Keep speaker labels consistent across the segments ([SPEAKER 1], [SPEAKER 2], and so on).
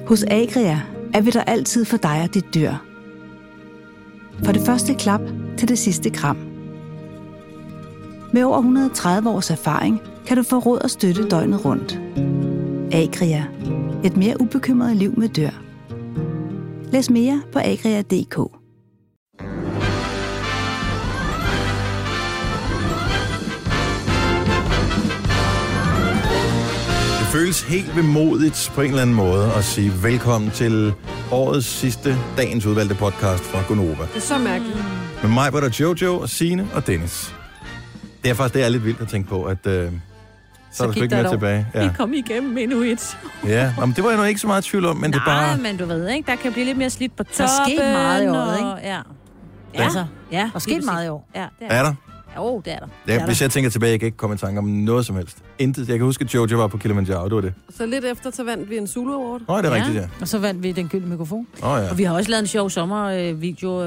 [SPEAKER 1] Hos Agria er vi der altid for dig og dit dyr. Fra det første klap til det sidste kram. Med over 130 års erfaring kan du få råd og støtte døgnet rundt. Agria. Et mere ubekymret liv med dyr. Læs mere på agria.dk.
[SPEAKER 2] Det føles helt vemodigt på en eller anden måde at sige velkommen til årets sidste, dagens udvalgte podcast fra Gonova.
[SPEAKER 3] Det er så mærkeligt.
[SPEAKER 2] Med mig var der Jojo og Signe og Dennis. Det er faktisk det er lidt vildt at tænke på, at så er der sgu ikke mere tilbage.
[SPEAKER 4] Ja. Vi kom igennem endnu et.
[SPEAKER 2] Ja, men det var jeg nok ikke så meget tvivl om, men det er bare...
[SPEAKER 4] Nej, men du ved ikke, der kan blive lidt mere slidt på toppen.
[SPEAKER 5] Der er sket meget i året, ikke?
[SPEAKER 4] Ja.
[SPEAKER 5] Altså,
[SPEAKER 4] ja.
[SPEAKER 5] Der er sket meget i år.
[SPEAKER 4] Ja,
[SPEAKER 2] det er der.
[SPEAKER 4] Jo, det er der.
[SPEAKER 2] Ja, hvis jeg tænker tilbage, jeg kan ikke komme i tanke om noget som helst. Intet. Jeg kan huske, at Jojo var på Kilimanjaro, det var det.
[SPEAKER 3] Så lidt efter, så vandt vi en Zulu Award.
[SPEAKER 2] Nå, det er rigtigt, ja.
[SPEAKER 5] Og så vandt vi den gyldne mikrofon.
[SPEAKER 2] Ja.
[SPEAKER 4] Og vi har også lavet en sjov sommervideo.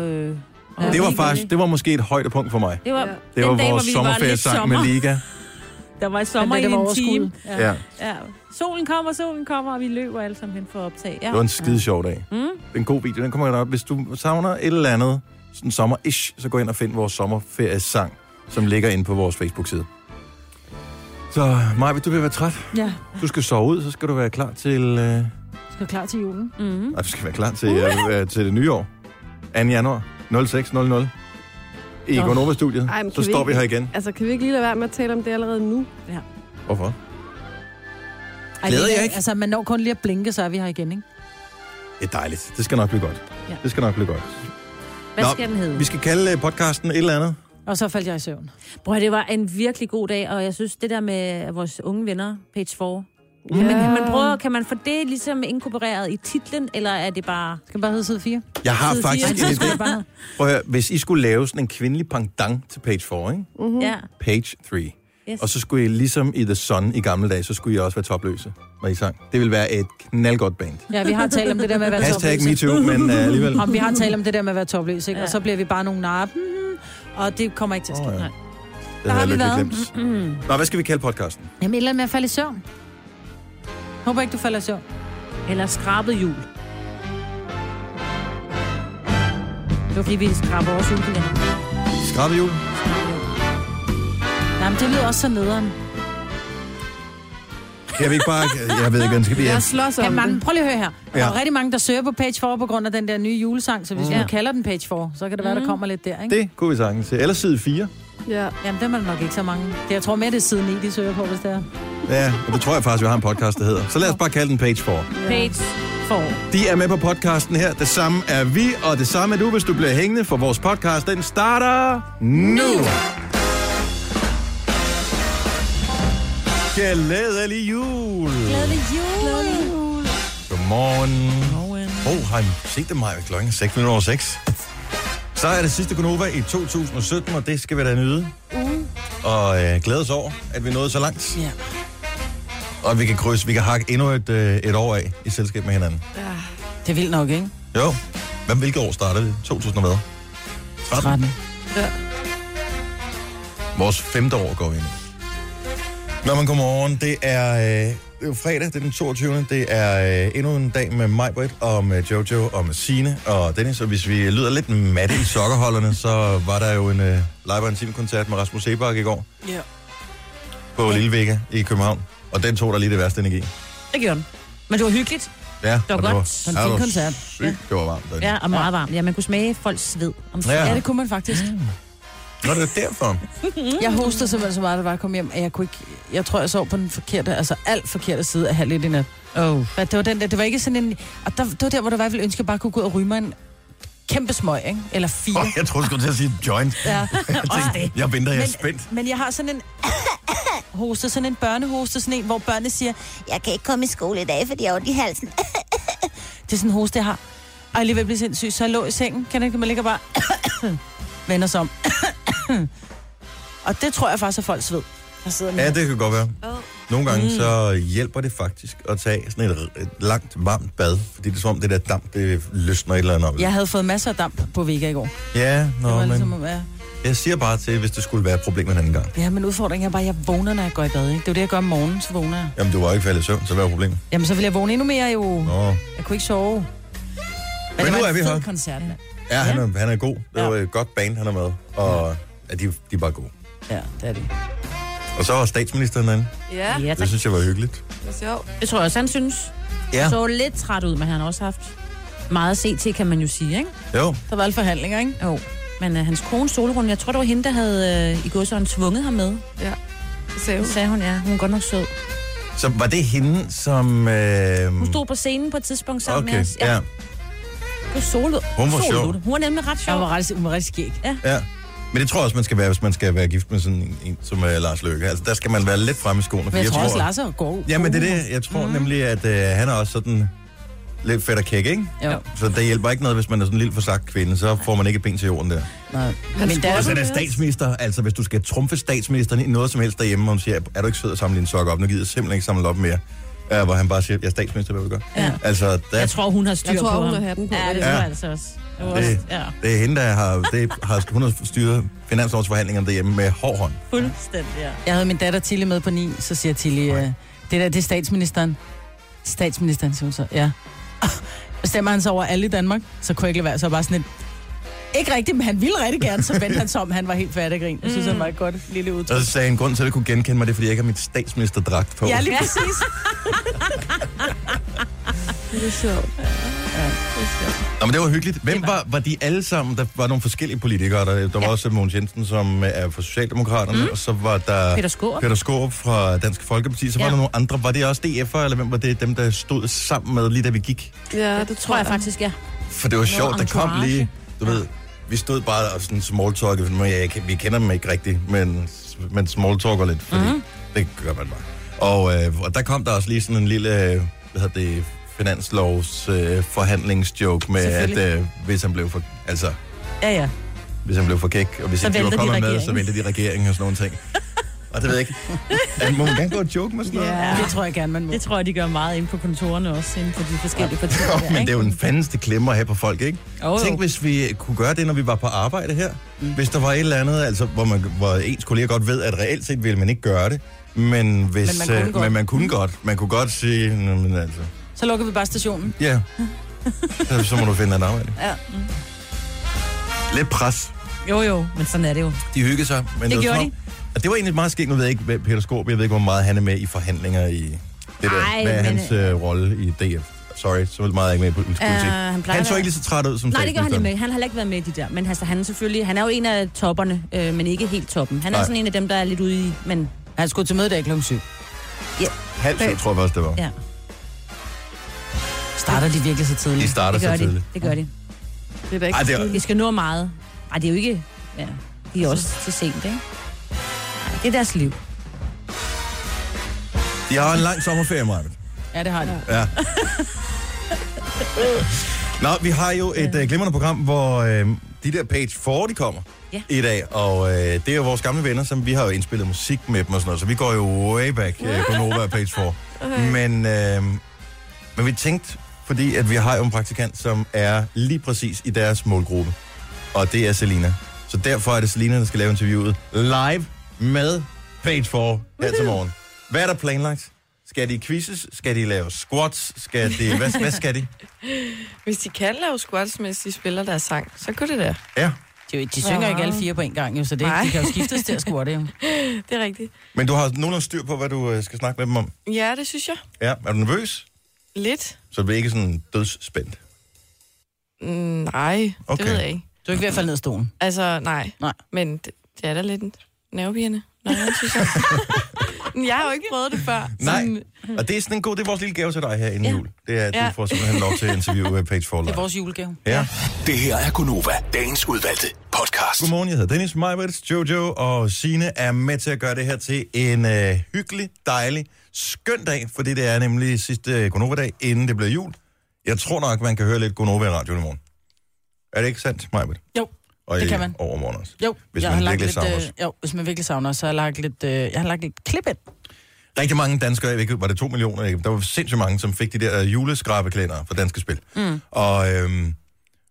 [SPEAKER 2] Det var måske et højdepunkt for mig.
[SPEAKER 4] Det var
[SPEAKER 2] vores sommerferiesang med Liga.
[SPEAKER 4] Der var sommer i en time.
[SPEAKER 2] Ja.
[SPEAKER 4] Solen kommer, og vi løber alle sammen hen for at optage. Ja.
[SPEAKER 2] Det var en skide sjov dag. Det er en god video, den kommer op. Hvis du savner et eller andet sådan sommer-ish, så gå ind og find vores sommerferiesang, som ligger inde på vores Facebook-side. Så Maja, du vil være træt.
[SPEAKER 5] Ja.
[SPEAKER 2] Du skal sove ud, så skal du være klar til...
[SPEAKER 5] Du skal klar til julen.
[SPEAKER 2] Nej, du skal være klar til det nye år. 2. januar 06:00 i Gonova-studiet. Så står vi her igen.
[SPEAKER 3] Altså, kan vi ikke lige lade være med at tale om det allerede nu?
[SPEAKER 4] Ja.
[SPEAKER 2] Hvorfor? Glæder jeg ikke?
[SPEAKER 5] Altså, man når kun lige at blinke, så er vi her igen, ikke?
[SPEAKER 2] Det er dejligt. Det skal nok blive godt.
[SPEAKER 4] Ja.
[SPEAKER 2] Det skal nok blive godt.
[SPEAKER 4] Hvad skal den hedde?
[SPEAKER 2] Vi skal kalde podcasten et eller andet.
[SPEAKER 5] Og så faldt jeg i søvn.
[SPEAKER 4] Bror, det var en virkelig god dag, og jeg synes, det der med vores unge venner, page 4, kan man få det ligesom inkorporeret i titlen, eller er det bare...
[SPEAKER 5] Skal bare hedde side 4?
[SPEAKER 2] Jeg har faktisk en idé. Prøv at høre, hvis I skulle lave sådan en kvindelig pendant til page 4, ikke?
[SPEAKER 4] Ja.
[SPEAKER 2] Page 3. Yes. Og så skulle I ligesom i The Sun i gamle dage, så skulle I også være topløse, når I sang. Det vil være et knaldgodt band.
[SPEAKER 5] Ja, vi har talt om det der med at være topløse.
[SPEAKER 2] #MeToo, men alligevel.
[SPEAKER 5] Vi har talt om det der med at være topløse, ikke? Ja. Og så bliver vi bare nogle narre. Og det kommer ikke til at ske.
[SPEAKER 2] Ja. Det har vi glemt. Nå, hvad skal vi kalde podcasten?
[SPEAKER 5] Jamen, et eller andet med at falde i søvn. Håber ikke, du falder i søvn.
[SPEAKER 4] Eller skrabet jul. Det var fordi, vi skraber også jul.
[SPEAKER 2] Skrabet jul?
[SPEAKER 5] Nej, men det lyder også så nederen.
[SPEAKER 2] Jeg ved ikke bare... Jeg ved ikke, hvad skal vi...
[SPEAKER 3] Jeg slås om det.
[SPEAKER 5] Prøv lige at høre her. Der er rigtig mange, der søger på page 4 på grund af den der nye julesang, så hvis vi nu kalder den page 4, så kan det være, der kommer lidt der, ikke?
[SPEAKER 2] Det kunne vi sagtens se. Eller side 4.
[SPEAKER 5] Ja. Jamen, dem er der nok ikke så mange. Jeg tror mere, det er side 9, de søger på, hvis det er.
[SPEAKER 2] Ja, og det tror jeg faktisk, vi har en podcast, der hedder. Så lad os bare kalde den page 4.
[SPEAKER 4] Page 4.
[SPEAKER 2] De er med på podcasten her. Det samme er vi, og det samme er du, hvis du bliver hængende, for vores podcast, den starter nu. Glædelig jul.
[SPEAKER 5] Glædelig jul.
[SPEAKER 2] Godmorgen. Har I set det, Maja? Klokken 6:06. Så er det sidste Gonova i 2017, og det skal vi da nyde. Og glæde os over, at vi nåede så langt.
[SPEAKER 5] Ja.
[SPEAKER 2] Og vi kan hakke endnu et år af i selskab med hinanden.
[SPEAKER 5] Det vil nok, ikke?
[SPEAKER 2] Jo. Hvilket år startede det? 2000 hvad?
[SPEAKER 5] 13.
[SPEAKER 3] Ja.
[SPEAKER 2] Vores 5. år går vi ind i. Nå, men godmorgen. Det er jo fredag, det er den 22. Det er endnu en dag med mig, Britt, og med Jojo, og med Signe og Dennis. Og hvis vi lyder lidt matte i sokkerholderne, så var der jo en live og intim-koncert med Rasmus Sebak i går.
[SPEAKER 5] Ja.
[SPEAKER 2] På Lille Vega i København. Og den tog der lige det værste energi.
[SPEAKER 4] Det gjorde den. Men det var hyggeligt.
[SPEAKER 2] Ja,
[SPEAKER 4] det var godt.
[SPEAKER 5] Det var en fin koncert.
[SPEAKER 2] Sygt. Det var varmt.
[SPEAKER 4] Ja, og meget varmt. Ja, man kunne smage folks sved.
[SPEAKER 5] Ja, det kunne man faktisk.
[SPEAKER 2] Nå, det er derfor.
[SPEAKER 5] Jeg hostede simpelthen så meget, da jeg kom hjem, at jeg tror, jeg sov på den forkerte, altså alt forkerte side af 1:30 i nat. Det var den der, det var ikke sådan en, og det var der, hvor der var, ville ønske, at jeg bare kunne gå ud og ryge mig en kæmpe smøg, ikke? Eller 4.
[SPEAKER 2] Jeg troede, du skulle til at sige joint.
[SPEAKER 5] Ja.
[SPEAKER 2] Jeg venter, jeg er spændt.
[SPEAKER 5] Men jeg har sådan en hoste, sådan en børnehoste, sådan en, hvor børnene siger, jeg kan ikke komme i skole i dag, fordi jeg er ondt i halsen. Det er sådan en hoste, jeg har. Og alligevel bliver sindssyg, så jeg lå i sengen. Kan ikke, man ligger bare vender sig om. Og det tror jeg faktisk, at folk sved.
[SPEAKER 2] Ja, det kan godt være. Nogle gange så hjælper det faktisk at tage sådan et langt, varmt bad, fordi det er som om det der damp, det løsner et eller andet op.
[SPEAKER 5] Jeg havde fået masser af damp på Vega i går.
[SPEAKER 2] Ja,
[SPEAKER 5] men... Ligesom,
[SPEAKER 2] Jeg siger bare til, hvis det skulle være et problem en anden gang.
[SPEAKER 5] Ja, men udfordringen er bare, at jeg vågner, når jeg går i bad, ikke? Det er jo det, jeg gør om morgenen, så vågner jeg.
[SPEAKER 2] Jamen, du var ikke faldet i søvn, så hvad var problemet?
[SPEAKER 5] Jamen, så vil jeg vågne endnu mere jo.
[SPEAKER 2] Nå.
[SPEAKER 5] Jeg kunne ikke sove.
[SPEAKER 2] Men
[SPEAKER 5] det
[SPEAKER 2] nu
[SPEAKER 5] var
[SPEAKER 2] er vi
[SPEAKER 5] en fed
[SPEAKER 2] her.
[SPEAKER 5] koncert, mand.
[SPEAKER 2] Ja, han er god. Det var et godt band, han er med. Og de er bare gode.
[SPEAKER 5] Ja, det er det.
[SPEAKER 2] Og så var statsministeren derinde.
[SPEAKER 3] Ja,
[SPEAKER 4] Ja,
[SPEAKER 2] Det
[SPEAKER 4] tak.
[SPEAKER 2] synes jeg var hyggeligt.
[SPEAKER 3] det er sjovt.
[SPEAKER 4] Det tror jeg også, han synes.
[SPEAKER 2] Ja.
[SPEAKER 4] Så lidt træt ud, men han har også haft meget at se til, kan man jo sige, ikke?
[SPEAKER 2] Jo.
[SPEAKER 5] Der var alle forhandlinger, ikke?
[SPEAKER 4] Jo. Men hans kone Solrun, jeg tror, det var hende, der havde i godsøjne tvunget ham med.
[SPEAKER 3] Ja, det sagde hun.
[SPEAKER 4] Det sagde hun, ja. Hun er godt nok sød.
[SPEAKER 2] Så var det hende, som...
[SPEAKER 4] Hun stod på scenen på et tidspunkt sammen med
[SPEAKER 2] Okay,
[SPEAKER 4] os.
[SPEAKER 2] ja.
[SPEAKER 4] Det var Solrud.
[SPEAKER 2] Hun var sjov.
[SPEAKER 4] Hun var nemlig ret sjov.
[SPEAKER 5] Hun var ret skæg.
[SPEAKER 2] Ja. Men det tror jeg også, man skal være, hvis man skal være gift med sådan en som Lars Løkke. Altså, der skal man være lidt fremme i skoene.
[SPEAKER 5] Men jeg tror også, Lars er god.
[SPEAKER 2] Ja, men det er det. Jeg tror nemlig, at han er også sådan lidt fedt og kæk, ikke?
[SPEAKER 5] Jo.
[SPEAKER 2] Så det hjælper ikke noget, hvis man er sådan en lille forsagt kvinde. Så får man ikke et ben til jorden der.
[SPEAKER 5] Nej. Men der
[SPEAKER 2] Og så er der statsminister. Altså, hvis du skal trumfe statsministeren i noget som helst derhjemme, og hun siger, er du ikke sød at samle dine sokker op? Nu gider jeg simpelthen ikke samle op mere. Hvor han bare siger, jeg er statsminister, hvad vil du gøre?
[SPEAKER 5] Ja.
[SPEAKER 2] Altså,
[SPEAKER 4] Jeg tror, hun har styr
[SPEAKER 3] Jeg tror,
[SPEAKER 4] på
[SPEAKER 3] hun
[SPEAKER 4] ham.
[SPEAKER 3] har hatten på.
[SPEAKER 4] Ja, det tror jeg altså også.
[SPEAKER 2] det er hende, der hun har styret finanslovsforhandlingerne derhjemme med hård hånd.
[SPEAKER 4] Fuldstændig, ja.
[SPEAKER 5] Jeg havde min datter Tilly med på 9, så siger Tilly, det der, det er statsministeren. Statsministeren, siger hun så, ja. Bestemmer han så over alle i Danmark, så kunne jeg ikke lade være, så bare sådan et... Ikke rigtigt, men han ville rigtig gerne, så vendte han sig om, han var helt færdig grin. Jeg synes, han var et godt lille udtryk.
[SPEAKER 2] Og så sagde en grund til, at jeg kunne genkende mig, det er, fordi jeg ikke har mit statsministerdragt på.
[SPEAKER 5] Ja, lige præcis.
[SPEAKER 3] Det er sjovt.
[SPEAKER 2] Nå, men det var hyggeligt. Hvem var de alle sammen? Der var nogle forskellige politikere. Der var også Mogens Jensen, som er fra Socialdemokraterne, og så var der
[SPEAKER 4] Peter
[SPEAKER 2] Skaarup fra Dansk Folkeparti. Så var der nogle andre. Var det også DF'er, eller hvem var det dem, der stod sammen med lige da vi gik?
[SPEAKER 3] Ja,
[SPEAKER 4] Det tror jeg faktisk, ja.
[SPEAKER 2] For det var sjovt, der kom
[SPEAKER 4] entourage.
[SPEAKER 2] lige, du ved, vi stod bare og sådan smalltalkede, men vi kender dem ikke rigtigt, men smalltalker lidt, fordi det gør man bare. Og der kom der også lige sådan en lille, hvad hedder det, finanslovs forhandlingsjoke med, at hvis han blev for, altså,
[SPEAKER 5] Ja.
[SPEAKER 2] hvis han blev for kæk, og hvis
[SPEAKER 5] Så
[SPEAKER 2] ikke de var
[SPEAKER 5] vælter de
[SPEAKER 2] kommet med,
[SPEAKER 5] regeringen.
[SPEAKER 2] så væltede de regeringen og sådan nogle ting. Og det ved jeg ikke. Må man gerne gå og joke med sådan noget?
[SPEAKER 5] Ja, det tror jeg gerne, man må.
[SPEAKER 4] Det tror jeg, de gør meget inde på kontorerne også, inde på de forskellige partier.
[SPEAKER 2] Jo,
[SPEAKER 4] der,
[SPEAKER 2] men det
[SPEAKER 4] ikke?
[SPEAKER 2] er jo en fandeste klemmer her på folk, ikke?
[SPEAKER 4] Jo.
[SPEAKER 2] Tænk, hvis vi kunne gøre det, når vi var på arbejde her. Hvis der var et eller andet, altså, hvor ens kolleger godt ved, at reelt set ville man ikke gøre det. Men man kunne godt. Man kunne godt sige, men altså...
[SPEAKER 5] Så lukker vi bare stationen.
[SPEAKER 2] Ja. Så må du finde et arbejde.
[SPEAKER 5] Ja.
[SPEAKER 2] Lidt pres.
[SPEAKER 4] Jo, men sådan er det jo.
[SPEAKER 2] De hygger sig. Men
[SPEAKER 4] Det
[SPEAKER 2] var
[SPEAKER 4] gjorde
[SPEAKER 2] som om- Og det var egentlig meget skægt. Nu ved jeg ikke, Peter Skaarup, jeg ved ikke, hvor meget han er med i forhandlinger i det der.
[SPEAKER 4] Ej,
[SPEAKER 2] Hvad er
[SPEAKER 4] men-
[SPEAKER 2] hans rolle i DF? Sorry, så meget er jeg ikke med i politik. Han så ikke lige så træt ud som
[SPEAKER 4] Nej, det gør han
[SPEAKER 2] statsminister.
[SPEAKER 4] ikke med. Han har heller ikke været med i de der. Men altså, han er jo en af topperne, men ikke helt toppen. Han er
[SPEAKER 2] Nej.
[SPEAKER 4] sådan en af dem, der er lidt ude i... Men
[SPEAKER 5] Han skulle til møde i dag kl. 7.
[SPEAKER 2] Halv syv, tror jeg også, det var.
[SPEAKER 4] ja,
[SPEAKER 5] Starter de virkelig så
[SPEAKER 2] De
[SPEAKER 5] tidligt?
[SPEAKER 2] starter
[SPEAKER 4] det gør
[SPEAKER 2] så
[SPEAKER 4] de.
[SPEAKER 2] tidligt.
[SPEAKER 4] Det gør de.
[SPEAKER 3] Det er da ikke
[SPEAKER 2] Ej, det er-
[SPEAKER 3] tidligt.
[SPEAKER 4] De skal nå meget. Ej, det er jo ikke... Ja, de er også til sent, ikke? Ej, det er deres liv.
[SPEAKER 2] De har en lang sommerferie, Marvind.
[SPEAKER 5] Ja, det har de.
[SPEAKER 2] Ja. Nå, vi har jo et glimrende program, hvor de der Page 4, de kommer i dag. Og det er jo vores gamle venner, som vi har jo indspillet musik med dem og sådan noget. Så vi går jo way back på Nova og Page 4. Okay. Men vi tænkte, fordi at vi har jo en praktikant, som er lige præcis i deres målgruppe. Og det er Selina. Så derfor er det Selina, der skal lave interviewet live med Page 4 her til morgen. Hvad er der planlagt? Skal de quizzes? Skal de lave squats? Hvad skal de?
[SPEAKER 6] Hvis de kan lave squats, mens de spiller deres sang, så kunne det da.
[SPEAKER 2] Ja.
[SPEAKER 5] De synger ikke alle 4 på en gang, jo, så det,
[SPEAKER 6] Nej.
[SPEAKER 5] de kan jo skiftes til at squatte, jo.
[SPEAKER 6] Det er rigtigt.
[SPEAKER 2] Men du har nogenlunde styr på, hvad du skal snakke med dem om?
[SPEAKER 6] Ja, det synes jeg.
[SPEAKER 2] Ja. Er du nervøs?
[SPEAKER 6] Lidt.
[SPEAKER 2] Så du er ikke sådan dødsspændt?
[SPEAKER 6] Nej,
[SPEAKER 2] Okay.
[SPEAKER 6] det ved jeg ikke.
[SPEAKER 5] Du er ikke ved at falde ned af stolen.
[SPEAKER 6] Altså, nej.
[SPEAKER 5] Nej.
[SPEAKER 6] Men det er da lidt nervepirrende. Nej, jeg synes jeg. Men jeg har jo ikke prøvet det før.
[SPEAKER 2] Nej.
[SPEAKER 6] Sådan,
[SPEAKER 2] Og det er sådan en god, det er vores lille gave til dig her inden jul. Det er, at du
[SPEAKER 6] Ja.
[SPEAKER 2] får simpelthen lov til at interviewe Page 4
[SPEAKER 5] Det
[SPEAKER 2] live.
[SPEAKER 5] er vores julegave.
[SPEAKER 2] Ja.
[SPEAKER 7] Det her er Gunova, dagens udvalgte podcast.
[SPEAKER 2] Godmorgen, jeg hedder Dennis, Majbert, Jojo og Signe er med til at gøre det her til en hyggelig, dejlig, skøn dag, fordi det er nemlig sidste Gunova-dag, inden det bliver jul. Jeg tror nok, man kan høre lidt Gunova i radioen i morgen. Er det ikke sandt, Majbert?
[SPEAKER 5] Jo,
[SPEAKER 2] Og
[SPEAKER 5] det kan man.
[SPEAKER 2] overmorgen også.
[SPEAKER 5] Jo,
[SPEAKER 2] Hvis
[SPEAKER 5] jeg
[SPEAKER 2] man
[SPEAKER 5] har lagt
[SPEAKER 2] virkelig
[SPEAKER 5] lidt,
[SPEAKER 2] savner os.
[SPEAKER 5] jo, hvis man virkelig savner os, så har jeg lagt lidt klip ind.
[SPEAKER 2] Rigtig mange danskere, jeg ved ikke, var det 2 millioner? Ikke? Der var sindssygt mange, som fik de der juleskrabeklæder fra Danske Spil.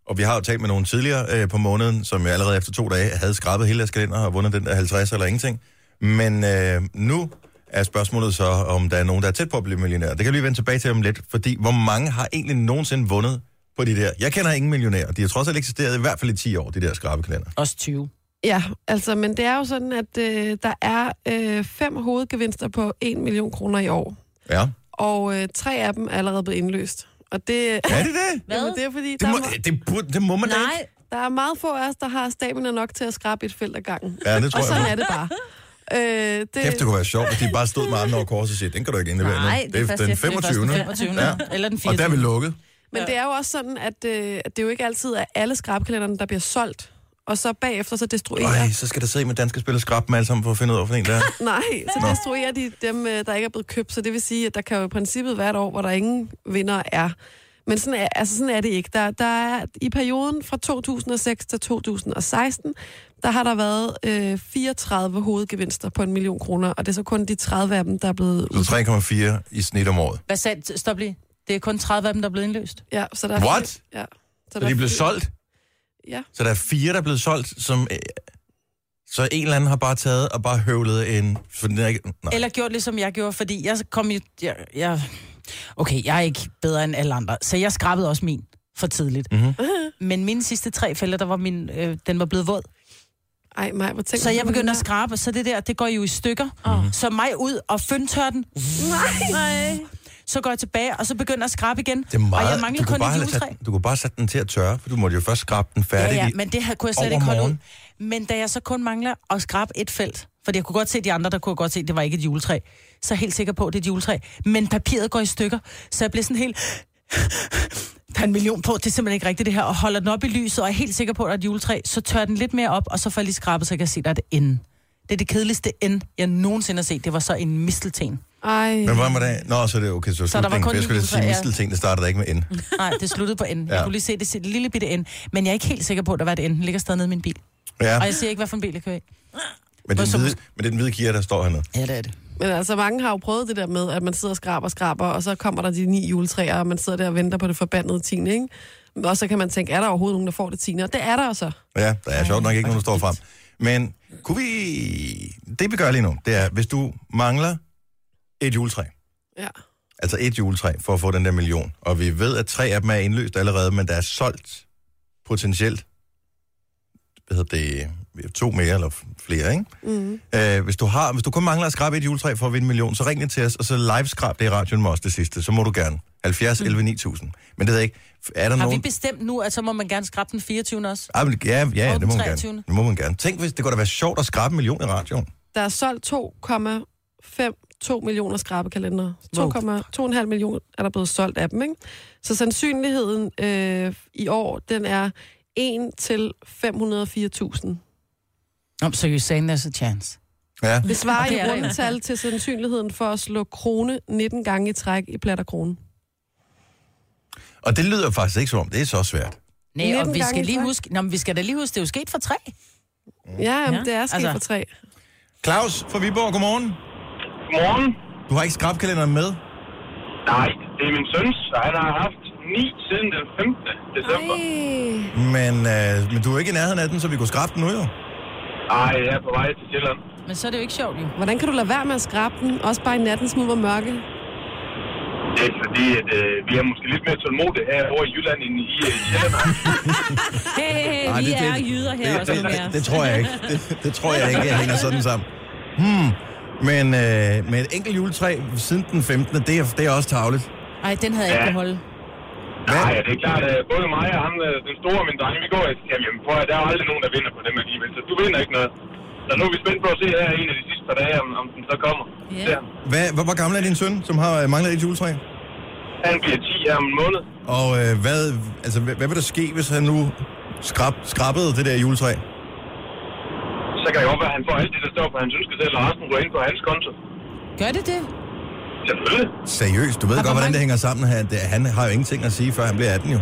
[SPEAKER 2] Og vi har jo talt med nogen tidligere på måneden, som jo allerede efter 2 dage havde skrabet hele deres kalender og vundet den der 50 eller ingenting. Men nu er spørgsmålet så, om der er nogen, der er tæt på at blive millionær. Det kan vi vende tilbage til om lidt, fordi hvor mange har egentlig nogensinde vundet på de der? Jeg kender ingen millionærer. De har trods alt eksisteret i hvert fald i 10 år, de der skrabekalender.
[SPEAKER 5] Også 20.
[SPEAKER 3] Ja, altså, men det er jo sådan, at der er 5 hovedgevinster på 1 million kroner i år.
[SPEAKER 2] Ja.
[SPEAKER 3] Og 3 af dem er allerede blevet indløst. Og det,
[SPEAKER 2] Er det det?
[SPEAKER 3] Jamen, det er fordi,
[SPEAKER 2] Det må man da
[SPEAKER 4] Nej,
[SPEAKER 2] ikke.
[SPEAKER 3] der er meget få af os, der har stamina nok til at skrabe et felt ad gangen.
[SPEAKER 2] Ja, det tror
[SPEAKER 3] Og
[SPEAKER 2] jeg.
[SPEAKER 3] sådan er det bare.
[SPEAKER 2] Kæft, det kunne være sjovt, hvis de bare stod med armene over kors og siger, den kan du ikke indlevere nu.
[SPEAKER 4] Nej, det er først
[SPEAKER 2] den
[SPEAKER 4] efter
[SPEAKER 2] 25.
[SPEAKER 5] Den 25.
[SPEAKER 2] Ja.
[SPEAKER 5] Eller den 24.
[SPEAKER 2] Og der er vi lukket.
[SPEAKER 3] Men det er jo også sådan, at det jo ikke altid er alle skrabekalenderne, der bliver solgt. Og så bagefter så destruerer...
[SPEAKER 2] Ej, så skal der sidde med danske spillere skrab dem alle sammen for at finde ud af, hvorfor en der er.
[SPEAKER 3] Nej, så destruerer de dem, der ikke er blevet købt. Så det vil sige, at der kan jo i princippet være et år, hvor der ingen vinder er. Men sådan er det ikke. Der er i perioden fra 2006 til 2016, der har der været 34 hovedgevinster på 1 million kroner, og det er så kun de 30 af dem, der er blevet...
[SPEAKER 2] Så 3,4 i snit om året.
[SPEAKER 5] Hvad sagde... Stop lige. Det er kun 30 af dem, der er blevet indløst.
[SPEAKER 3] Ja, så der er
[SPEAKER 2] What?
[SPEAKER 3] Ja.
[SPEAKER 2] Så de er blevet solgt?
[SPEAKER 3] Ja.
[SPEAKER 2] Så der er 4, der er blevet solgt, som... Så en eller anden har bare taget og bare høvlet en... For den er ikke... Nej.
[SPEAKER 5] Eller gjort ligesom jeg gjorde, fordi jeg kom jo... Okay, jeg er ikke bedre end alle andre, så jeg skrabede også min for tidligt.
[SPEAKER 2] Mm-hmm.
[SPEAKER 5] Men mine sidste 3 felter, der var den var blevet våd.
[SPEAKER 3] Ej, Maj, hvor tænker
[SPEAKER 5] Så jeg begyndte at skrabe, og så det går jo i stykker. Så mig ud og fyndtør den.
[SPEAKER 3] Nej.
[SPEAKER 5] Så går jeg tilbage, og så begynder jeg at skrabe igen.
[SPEAKER 2] Det er meget...
[SPEAKER 5] Og jeg mangler kun et juletræ.
[SPEAKER 2] Du kunne bare sætte den til at tørre, for du måtte jo først skrabe den færdig.
[SPEAKER 5] Ja, men det kunne jeg slet ikke holde ud. Men da jeg så kun mangler at skrabe et felt, for jeg kunne godt se de andre, der kunne godt se, at det var ikke et juletræ, så er jeg helt sikker på, at det er et juletræ. Men papiret går i stykker, så jeg bliver sådan helt... Der er 1 million på, det er simpelthen ikke rigtigt det her. Og holder den op i lyset, og er helt sikker på, at der er et juletræ, så tør den lidt mere op, og så får jeg lige skrabet, så jeg kan se, der er det ende. Det er det kedeligste ende, jeg nogensinde har set. Det var så en mistelten.
[SPEAKER 3] Ej.
[SPEAKER 2] Men hvad var det? Nå, så er det okay, så
[SPEAKER 5] der var kun
[SPEAKER 2] jeg skulle sige mistelten, det startede ikke med N.
[SPEAKER 5] Nej, det sluttede på enden.
[SPEAKER 2] Ja.
[SPEAKER 5] Jeg kunne lige se det lille bitte ende. Men jeg er ikke helt sikker på, at der var et ende. Den ligger stadig nede i min bil.
[SPEAKER 2] Ja,
[SPEAKER 5] Og jeg siger ikke, hvad for en bil jeg kører i.
[SPEAKER 2] men det er den hvide Kia, der står hernede.
[SPEAKER 5] Ja, det er det.
[SPEAKER 3] Men altså, mange har jo prøvet det der med, at man sidder og skraber, og så kommer der de 9 juletræer, og man sidder der og venter på det forbandede 10, ikke? Og så kan man tænke, er der overhovedet nogen, der får det 10? Og det er der så.
[SPEAKER 2] Ja, der er sjovt nok ikke nogen, der står frem. Men det vi gør lige nu, det er, hvis du mangler et juletræ,
[SPEAKER 3] Ja.
[SPEAKER 2] altså et juletræ, for at få den der million, og vi ved, at 3 af dem er indløst allerede, men der er solgt potentielt, 2 mere eller flere, ikke? Mm. Hvis du kun mangler at skrabe et juletræ for at vinde 1 million, så ring lige til os, og så live-skrab det i radioen med os det sidste, så må du gerne. 70 11 9000. Men det ved jeg ikke, er der
[SPEAKER 5] Har
[SPEAKER 2] nogen...
[SPEAKER 5] vi bestemt nu, at så må man gerne skrabe den 24. også?
[SPEAKER 2] Ja, det må man
[SPEAKER 5] 23..
[SPEAKER 2] gerne. Det må man gerne. Tænk, hvis det kunne da være sjovt at skrabe 1 million i radioen.
[SPEAKER 3] Der er solgt 2,2 millioner skrabekalendere. 2,5 millioner er der blevet solgt af dem, ikke? Så sandsynligheden i år, den er 1 til 504.000.
[SPEAKER 5] So you're saying there's a chance.
[SPEAKER 2] Ja.
[SPEAKER 3] Det svarer
[SPEAKER 5] Og det
[SPEAKER 3] i
[SPEAKER 5] er der
[SPEAKER 3] rundetal til sandsynligheden for at slå krone 19 gange i træk i plat og krone.
[SPEAKER 2] Og det lyder faktisk ikke som om, det er så svært.
[SPEAKER 5] Nej,
[SPEAKER 3] 19
[SPEAKER 5] og vi skal
[SPEAKER 3] gange
[SPEAKER 5] lige
[SPEAKER 3] træk.
[SPEAKER 5] huske... Nå, men vi skal da lige huske, det er jo sket for 3.
[SPEAKER 3] Ja,
[SPEAKER 5] Ja,
[SPEAKER 3] det er sket
[SPEAKER 5] altså.
[SPEAKER 3] for 3.
[SPEAKER 2] Claus fra Viborg, godmorgen.
[SPEAKER 8] Godmorgen.
[SPEAKER 2] Du har ikke skrabkalenderen med?
[SPEAKER 8] Nej, det er min søns, og han har haft 9 siden den 15. december.
[SPEAKER 2] Men du er ikke i nærheden af den, så vi kunne skrabe den nu jo.
[SPEAKER 8] Ej, jeg er på vej til Sjælland.
[SPEAKER 5] Men så er det jo ikke sjovt, jo.
[SPEAKER 3] Hvordan kan du lade være med at skrabe den? Også bare i natten smule og mørke?
[SPEAKER 8] Det er fordi, at vi er måske lidt mere tålmodige her over i Jylland end i Sjælland.
[SPEAKER 2] Nej,
[SPEAKER 4] Vi er jyder her også.
[SPEAKER 2] det tror jeg ikke. Det tror jeg ikke, jeg hænger sådan sammen. Men med et enkelt juletræ siden den 15. Det er også tarveligt.
[SPEAKER 5] Ej, den havde jeg ikke beholdt.
[SPEAKER 8] Nej, det er klart, at både mig og ham, den store og min dreng, vi går og siger, jamen prøv at der er aldrig nogen, der vinder på dem alligevel, så du vinder ikke noget. Så nu er vi spændt på at se her en af de sidste par dage, om den så kommer.
[SPEAKER 5] Yeah.
[SPEAKER 2] Hvor gammel er din søn, som har manglet et juletræ?
[SPEAKER 8] Han bliver 10 her om en måned.
[SPEAKER 2] Og hvad vil der ske, hvis han nu skrabede det der juletræ?
[SPEAKER 8] Så kan det godt være, at han får alt det, der står på hans ønskeseddel, og resten går ind på hans konto.
[SPEAKER 5] Gør det det?
[SPEAKER 8] Selvfølgelig.
[SPEAKER 2] Seriøst, du ved godt, hvordan det hænger sammen her. Han har jo ingenting at sige, før han bliver 18 jo.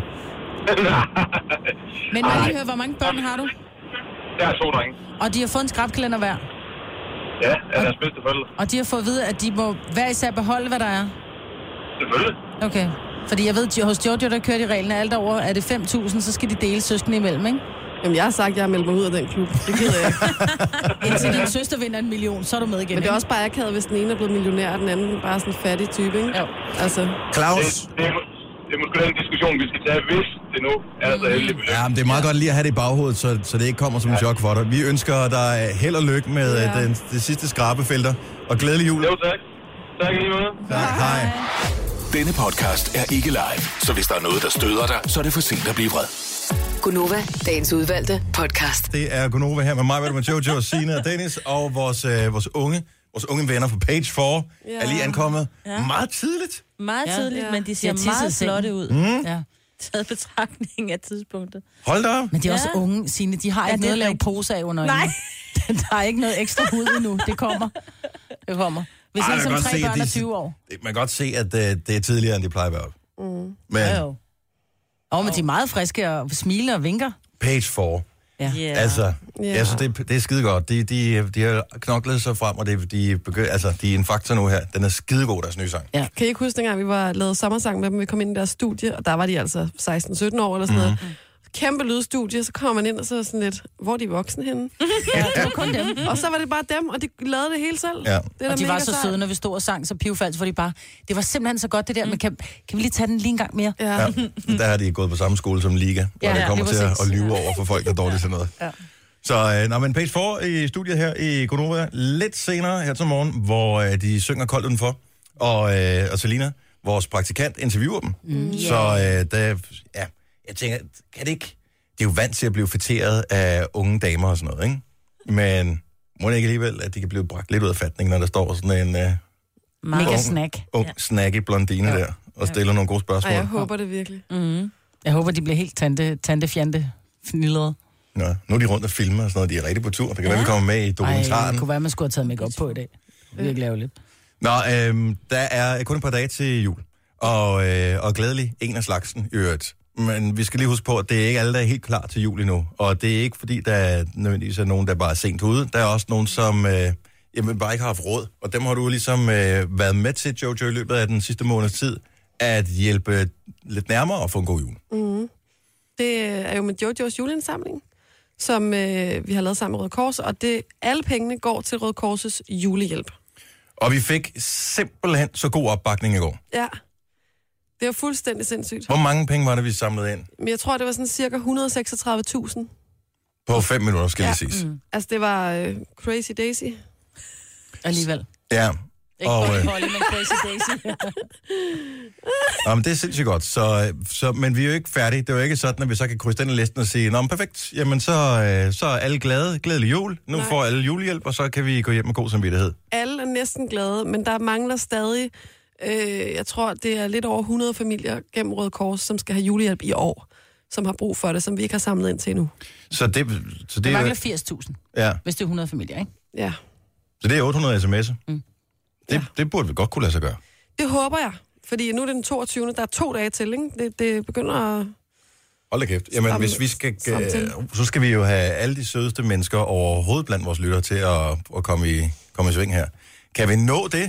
[SPEAKER 5] Men må jeg lige høre, hvor mange børn har du?
[SPEAKER 8] Jeg har 2 drenge.
[SPEAKER 5] Og de har fået en skrabkalender hver.
[SPEAKER 8] Ja, af deres bedste forældre.
[SPEAKER 5] Og de har fået at vide, at de må hver især beholde, hvad der er.
[SPEAKER 8] Selvfølgelig.
[SPEAKER 5] Okay. Fordi jeg ved, hos Jojo, der kører de reglen alt over, er det 5.000, så skal de dele søskende imellem, ikke?
[SPEAKER 3] Jamen, jeg har sagt, at jeg har meldt mig ud af den klub. Det gider jeg ikke.
[SPEAKER 5] Indtil din søster vinder 1 million, så er du med igen.
[SPEAKER 3] Men det er også bare akavet, hvis den ene er blevet millionær, og den anden bare sådan en fattig type, ikke?
[SPEAKER 5] Jo.
[SPEAKER 3] Altså.
[SPEAKER 2] Claus?
[SPEAKER 8] Det er måske den diskussion, vi skal tage, hvis det nu er så heldigt.
[SPEAKER 2] Ja, men det er meget godt lige at have det i baghovedet, så det ikke kommer som en chok for dig. Vi ønsker dig held og lykke med det sidste skrabefelter, og glædelig jul.
[SPEAKER 8] Jo, tak. Tak lige måde.
[SPEAKER 2] Tak, hej.
[SPEAKER 7] Denne podcast er ikke live, så hvis der er noget, der støder dig, så er det for sent at blive vred.
[SPEAKER 9] Gunova, dagens udvalgte podcast.
[SPEAKER 2] Det er Gunova her med mig, med Jojo, Signe og Dennis, og vores unge venner fra Page 4 er lige ankommet meget tidligt.
[SPEAKER 4] Meget tidligt, men de ser meget flotte ud. Ja. Taget betragtning af tidspunktet.
[SPEAKER 2] Hold da op.
[SPEAKER 5] Men de er også unge, Signe. De har ikke noget at lave pose af under øjnene. Nej. Der er ikke noget ekstra hud endnu. Det kommer. Hvis ikke som 3 børn er 20 år.
[SPEAKER 2] Man kan godt se, at det er tidligere, end de plejer at være. Men
[SPEAKER 5] men de er meget friske og smiler og vinker.
[SPEAKER 2] Page 4.
[SPEAKER 5] Ja.
[SPEAKER 2] Yeah. Altså, det er skide godt. De har knoklet sig frem, og de er en faktor nu her. Den er skidegod, deres nye sang.
[SPEAKER 3] Ja. Kan I ikke huske, dengang vi var lavet sommersang med dem, vi kom ind i deres studie, og der var de altså 16-17 år eller sådan noget. Kæmpe lydstudie, så kommer man ind og så sådan lidt, hvor er de voksne henne?
[SPEAKER 5] Ja, det var kun dem.
[SPEAKER 3] Og så var det bare dem, og de lavede det hele selv.
[SPEAKER 2] Ja.
[SPEAKER 3] Det
[SPEAKER 5] og de var så søde, når vi stod og sang så pivfalds, hvor de bare, det var simpelthen så godt det der, men kan vi lige tage den lige en gang mere?
[SPEAKER 3] Ja.
[SPEAKER 2] Der har de gået på samme skole som Liga, hvor det kommer til at lyve over for folk, der er dårligt til noget. Ja. Så men Page 4 i studiet her i Gunova, lidt senere her til morgen, hvor de synger koldt udenfor, og Selina, vores praktikant, interviewer dem. Så jeg tænker, kan det ikke... De er jo vant til at blive fætteret af unge damer og sådan noget, ikke? Men må det ikke alligevel, at de kan blive bragt lidt ud af fatning, når der står sådan en
[SPEAKER 5] mega snack.
[SPEAKER 2] Snacky blondine der, og stiller nogle gode spørgsmål.
[SPEAKER 3] Ej, jeg håber det virkelig.
[SPEAKER 5] Jeg håber, de bliver helt tante-fjante fnillerede.
[SPEAKER 2] Nå, nu er de rundt og filmer og sådan noget. De er rigtig på tur. Det kan være, vi kommer med i dokumentaren.
[SPEAKER 5] Det kunne være, man skulle have taget make-up på i dag. Virkelig ærgerligt.
[SPEAKER 2] Nå, der er kun et par dage til jul. Og glædelig en af slagsen i øvrigt. Men vi skal lige huske på, at det er ikke alle, der er helt klar til jul endnu. Og det er ikke, fordi der er nødvendigvis nogen, der bare er sent ude. Der er også nogen, som bare ikke har haft råd. Og dem har du ligesom været med til, Jojo, i løbet af den sidste måneds tid, at hjælpe lidt nærmere og få en god jul.
[SPEAKER 3] Det er jo med Jojos juleindsamling, som vi har lavet sammen med Røde Kors. Og alle pengene går til Røde Kors' julehjælp.
[SPEAKER 2] Og vi fik simpelthen så god opbakning i går.
[SPEAKER 3] Ja. Det var fuldstændig sindssygt.
[SPEAKER 2] Hvor mange penge var det, vi samlede ind?
[SPEAKER 3] Men jeg tror, det var sådan cirka 136.000.
[SPEAKER 2] På 5 minutter, skal det siges.
[SPEAKER 3] Altså, det var Crazy Daisy.
[SPEAKER 5] Alligevel.
[SPEAKER 2] Ja.
[SPEAKER 5] Ikke Polly, men Crazy Daisy.
[SPEAKER 2] Men det er sindssygt godt. Men vi er jo ikke færdige. Det er jo ikke sådan, at vi så kan krydse den listen og sige, nå, men perfekt, jamen så er alle glade. Glædelig jul. Nu får alle julehjælp, og så kan vi gå hjem med god samvittighed. Alle
[SPEAKER 3] er næsten glade, men der mangler stadig... jeg tror, det er lidt over 100 familier gennem Røde Kors, som skal have julehjælp i år, som har brug for det, som vi ikke har samlet ind til endnu.
[SPEAKER 2] Så det
[SPEAKER 5] mangler 80.000, hvis det er 100 familier, ikke?
[SPEAKER 3] Ja.
[SPEAKER 2] Så det er 800 sms'er? Det burde vi godt kunne lade sig gøre.
[SPEAKER 3] Det håber jeg, fordi nu er det den 22. Der er 2 dage til, ikke? Det begynder at...
[SPEAKER 2] Hold da kæft. Jamen, hvis vi skal... Så skal vi jo have alle de sødeste mennesker overhovedet blandt vores lyttere til at komme i sving her. Kan vi nå det?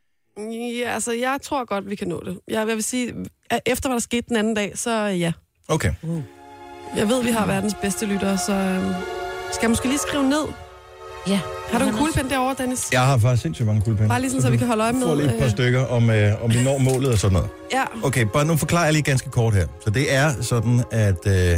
[SPEAKER 3] Ja, altså, jeg tror godt, vi kan nå det. Jeg vil sige, at efter hvad der skete den anden dag, så ja.
[SPEAKER 2] Okay.
[SPEAKER 3] Jeg ved, vi har verdens bedste lyttere, så skal jeg måske lige skrive ned?
[SPEAKER 4] Ja.
[SPEAKER 3] Har du en kuglepen derovre, Dennis?
[SPEAKER 2] Jeg har faktisk sindssygt mange kuglepenne.
[SPEAKER 3] Bare lige sådan, så vi kan holde øje med...
[SPEAKER 2] Får lige et par stykker, om vi når målet og sådan noget.
[SPEAKER 3] Ja.
[SPEAKER 2] Okay, bare nu forklarer jeg lige ganske kort her. Så det er sådan, at der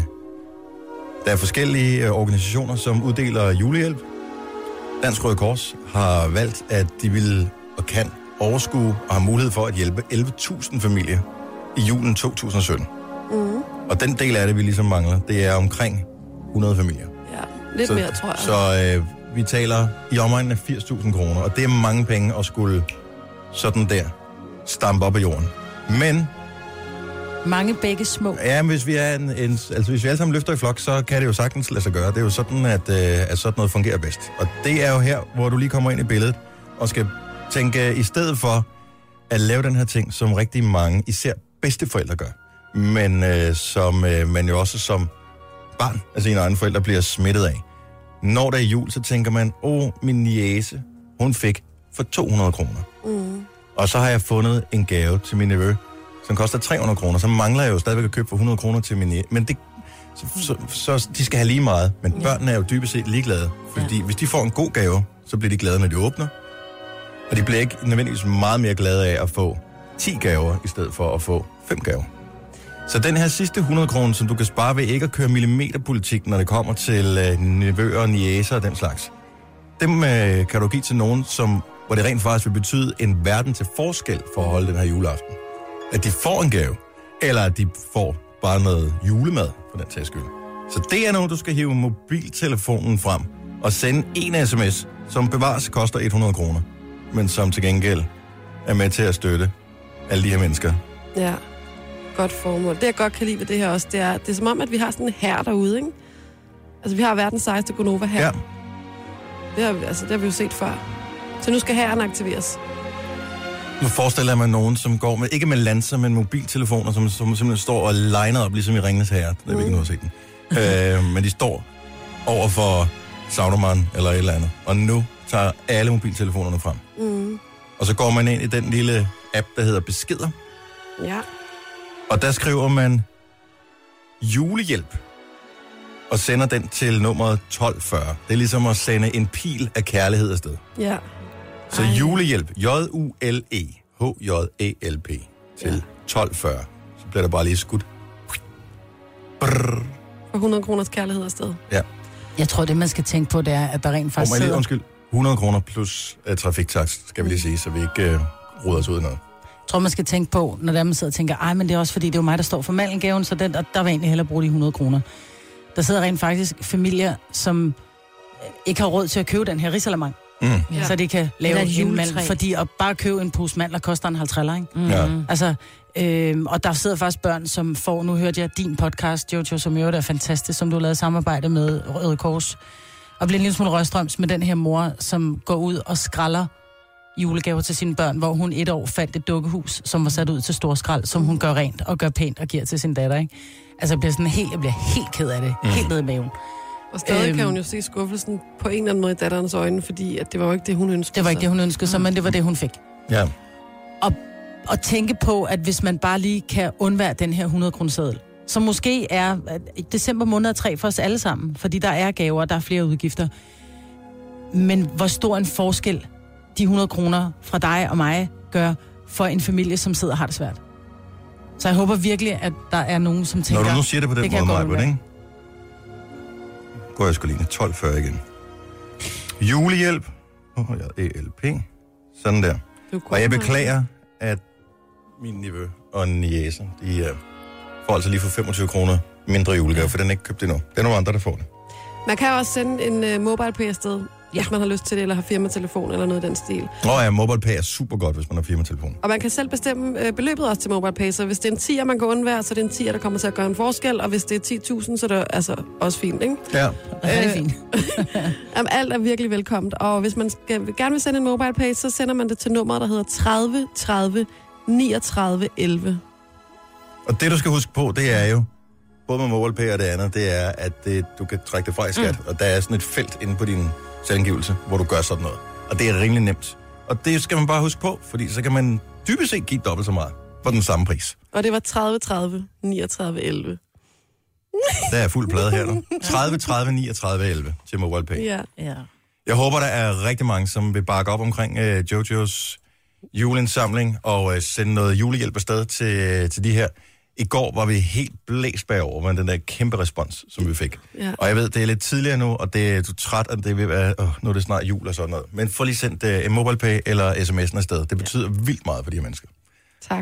[SPEAKER 2] er forskellige organisationer, som uddeler julehjælp. Dansk Røde Kors har valgt, at de vil og kan overskue og har mulighed for at hjælpe 11.000 familier i julen 2017. Og den del af det, vi ligesom mangler, det er omkring 100 familier.
[SPEAKER 3] Ja, lidt mere, tror jeg.
[SPEAKER 2] Så vi taler i omegnen af 80.000 kroner, og det er mange penge at skulle sådan der stampe op af jorden. Men...
[SPEAKER 5] mange begge små.
[SPEAKER 2] Ja, men hvis vi er hvis vi alle sammen løfter i flok, så kan det jo sagtens lade sig gøre. Det er jo sådan, at sådan noget fungerer bedst. Og det er jo her, hvor du lige kommer ind i billedet og skal tænke, i stedet for at lave den her ting, som rigtig mange, især bedsteforældre gør, men som man jo også som barn af sine egne forældre bliver smittet af. Når der er jul, så tænker man, min niece, hun fik for 200 kroner. Og så har jeg fundet en gave til min nevø, som koster 300 kroner, så mangler jeg jo stadigvæk at købe for 100 kroner til min... Men det, så de skal have lige meget. Men børnene er jo dybest set ligeglade. Fordi hvis de får en god gave, så bliver de glade, når de åbner. Og de bliver ikke nødvendigvis meget mere glade af at få 10 gaver, i stedet for at få 5 gaver. Så den her sidste 100 kroner, som du kan spare ved ikke at køre millimeterpolitik, når det kommer til nevøer og niecer og den slags, dem kan du give til nogen, hvor det rent faktisk vil betyde en verden til forskel for at holde den her juleaften. At de får en gave, eller at de får bare noget julemad, for den sags skyld. Så det er noget, du skal hive mobiltelefonen frem og sende en sms, som bevares koster 100 kroner, men som til gengæld er med til at støtte alle de her mennesker.
[SPEAKER 3] Ja, godt formål. Det jeg godt kan lide ved det her også, det er som om, at vi har sådan en hær derude, ikke? Altså, vi har verdens sejeste Gonova her.
[SPEAKER 2] Ja.
[SPEAKER 3] Det har vi jo set før. Så nu skal hæren aktiveres.
[SPEAKER 2] Nu forestiller jeg mig nogen, som går med, ikke med lanser, men mobiltelefoner, som simpelthen står og liner op, ligesom i Ringenes Herre. Det er ikke noget at se den. Men de står over for Sauron eller et eller andet. Og nu tager alle mobiltelefonerne frem. Mm. Og så går man ind i den lille app, der hedder Beskeder.
[SPEAKER 3] Ja.
[SPEAKER 2] Og der skriver man julehjælp. Og sender den til nummeret 1240. Det er ligesom at sende en pil af kærlighed afsted.
[SPEAKER 3] Ja.
[SPEAKER 2] Så julehjælp, JULEHJLP til 1240. Så bliver der bare lige skudt.
[SPEAKER 3] For 100 kroners kærlighed afsted.
[SPEAKER 2] Ja.
[SPEAKER 5] Jeg tror, det man skal tænke på, det er, at der rent faktisk sidder...
[SPEAKER 2] Undskyld, 100 kroner plus trafiktakst, skal vi lige sige, så vi ikke ruder os ud i noget.
[SPEAKER 5] Jeg tror, man skal tænke på, når man sidder og tænker, ej, men det er også fordi, det er jo mig, der står for mandelgaven, så der vil egentlig hellere bruge de 100 kroner. Der sidder rent faktisk familier, som ikke har råd til at købe den her risalamang. Ja. Så de kan lave en mandel, fordi at bare købe en pose mandler koster en 50 $, ikke?
[SPEAKER 2] Ja.
[SPEAKER 5] Altså, og der sidder faktisk børn, som får, nu hørte jeg din podcast, Jojo, som jo er fantastisk, som du har lavet samarbejde med Røde Kors, og bliver en lille smule røgstrøms med den her mor, som går ud og skralder julegaver til sine børn, hvor hun et år fandt et dukkehus, som var sat ud til stor skrald, som hun gør rent og gør pænt og giver til sin datter, ikke? Altså, jeg bliver helt ked af det. Helt ned i maven.
[SPEAKER 3] Og stadig kan hun jo se skuffelsen på en eller anden måde i datterens øjne, fordi at det var jo ikke det, hun ønskede.
[SPEAKER 5] Det var ikke det, hun ønskede sig, men det var det, hun fik.
[SPEAKER 2] Ja.
[SPEAKER 5] Og tænke på, at hvis man bare lige kan undvære den her 100 kroner seddel, så måske er december måned 3 for os alle sammen, fordi der er gaver, der er flere udgifter. Men hvor stor en forskel de 100 kroner fra dig og mig gør for en familie, som sidder og har det svært. Så jeg håber virkelig, at der er nogen, som tænker...
[SPEAKER 2] Når du nu siger det på den måde, Majbert, ikke? Går jeg sgu lige 12:40 igen. Julehjælp. ELP. Sådan der. Og jeg beklager, at min nevø og niece, de får altså lige for 25 kroner mindre julegave, for den er ikke købt endnu. Det er nogle andre, der får det.
[SPEAKER 3] Man kan også sende en MobilePay afsted, hvis man har lyst til det, eller har firmatelefon eller noget i den stil.
[SPEAKER 2] Ja, MobilePay er super godt, hvis man har firmatelefon.
[SPEAKER 3] Og man kan selv bestemme beløbet også til MobilePay, så hvis det er en 10'er, man kan undvære, så er det en 10'er, der kommer til at gøre en forskel, og hvis det er 10.000, så er det altså også fint, ikke?
[SPEAKER 2] Ja.
[SPEAKER 5] Rigtig fint.
[SPEAKER 3] Jamen, alt er virkelig velkomment, og hvis man gerne vil sende en MobilePay, så sender man det til nummeret, der hedder 30 30 39 11.
[SPEAKER 2] Og det, du skal huske på, det er jo, både med MobilePay og det andet, det er, at du kan trække det fra i skat, og der er sådan et felt inde på din selvangivelse, hvor du gør sådan noget. Og det er rimelig nemt. Og det skal man bare huske på, fordi så kan man dybest set give dobbelt så meget for den samme pris.
[SPEAKER 3] Og det var 30 30 39 11.
[SPEAKER 2] Der er fuld plade her nu. 30 30 39 11 til MobilePay.
[SPEAKER 3] Ja.
[SPEAKER 2] Jeg håber, der er rigtig mange, som vil bakke op omkring Jojos juleindsamling og sende noget julehjælp afsted til de her. I går var vi helt blæst bagover med den der kæmpe respons, som vi fik. Ja. Og jeg ved, det er lidt tidligere nu, og du er træt, og det vil være, nu er det snart jul og sådan noget. Men få lige sendt en MobilePay eller sms'en afsted. Det betyder vildt meget for de her mennesker.
[SPEAKER 3] Tak.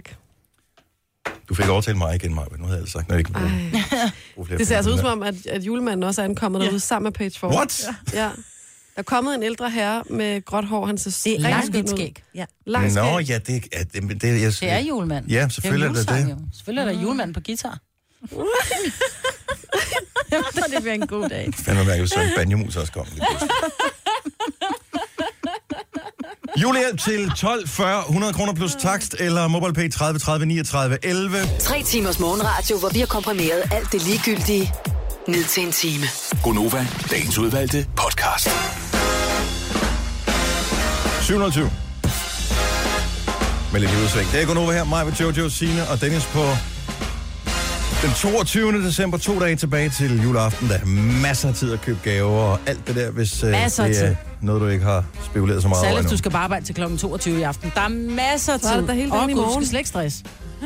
[SPEAKER 2] Du fik overtalt mig igen, Maja. Nu havde jeg sagt, når jeg ikke bruge flere.
[SPEAKER 3] Det ser altså ud som om, at julemanden også er ankommet derude sammen med Page 4.
[SPEAKER 2] What?
[SPEAKER 3] Ja. Der er kommet en ældre herre med gråt hår. Han ser
[SPEAKER 5] langt skæg. Ja.
[SPEAKER 2] Langt skæg. Nå, ja,
[SPEAKER 5] det er julemanden.
[SPEAKER 2] Ja, selvfølgelig er det det.
[SPEAKER 5] Selvfølgelig er der julemanden på guitar.
[SPEAKER 4] Det bliver en god dag.
[SPEAKER 2] Fandme mærke, hvis så en banjomus også kommer. Julehjælp til 1240, 100 kroner plus takst, eller MobilePay 30 30 39 11.
[SPEAKER 9] 3 timers morgenradio, hvor vi har komprimeret alt det ligegyldige ned til en time.
[SPEAKER 7] Gonova, dagens udvalgte podcast.
[SPEAKER 2] 720. med lidt udsving. Det er Gunova her, mig med Jojo, Signe og Dennis på den 22. december, 2 dage tilbage til juleaften. Der er masser af tid at købe gaver og alt det der, hvis det er noget, du ikke har spekuleret så meget over endnu.
[SPEAKER 5] Særligt, du skal bare arbejde til klokken 22 i aften. Der er masser af tid.
[SPEAKER 3] Så er det der hele dagen i morgen.
[SPEAKER 5] Du skal slet ikke stress.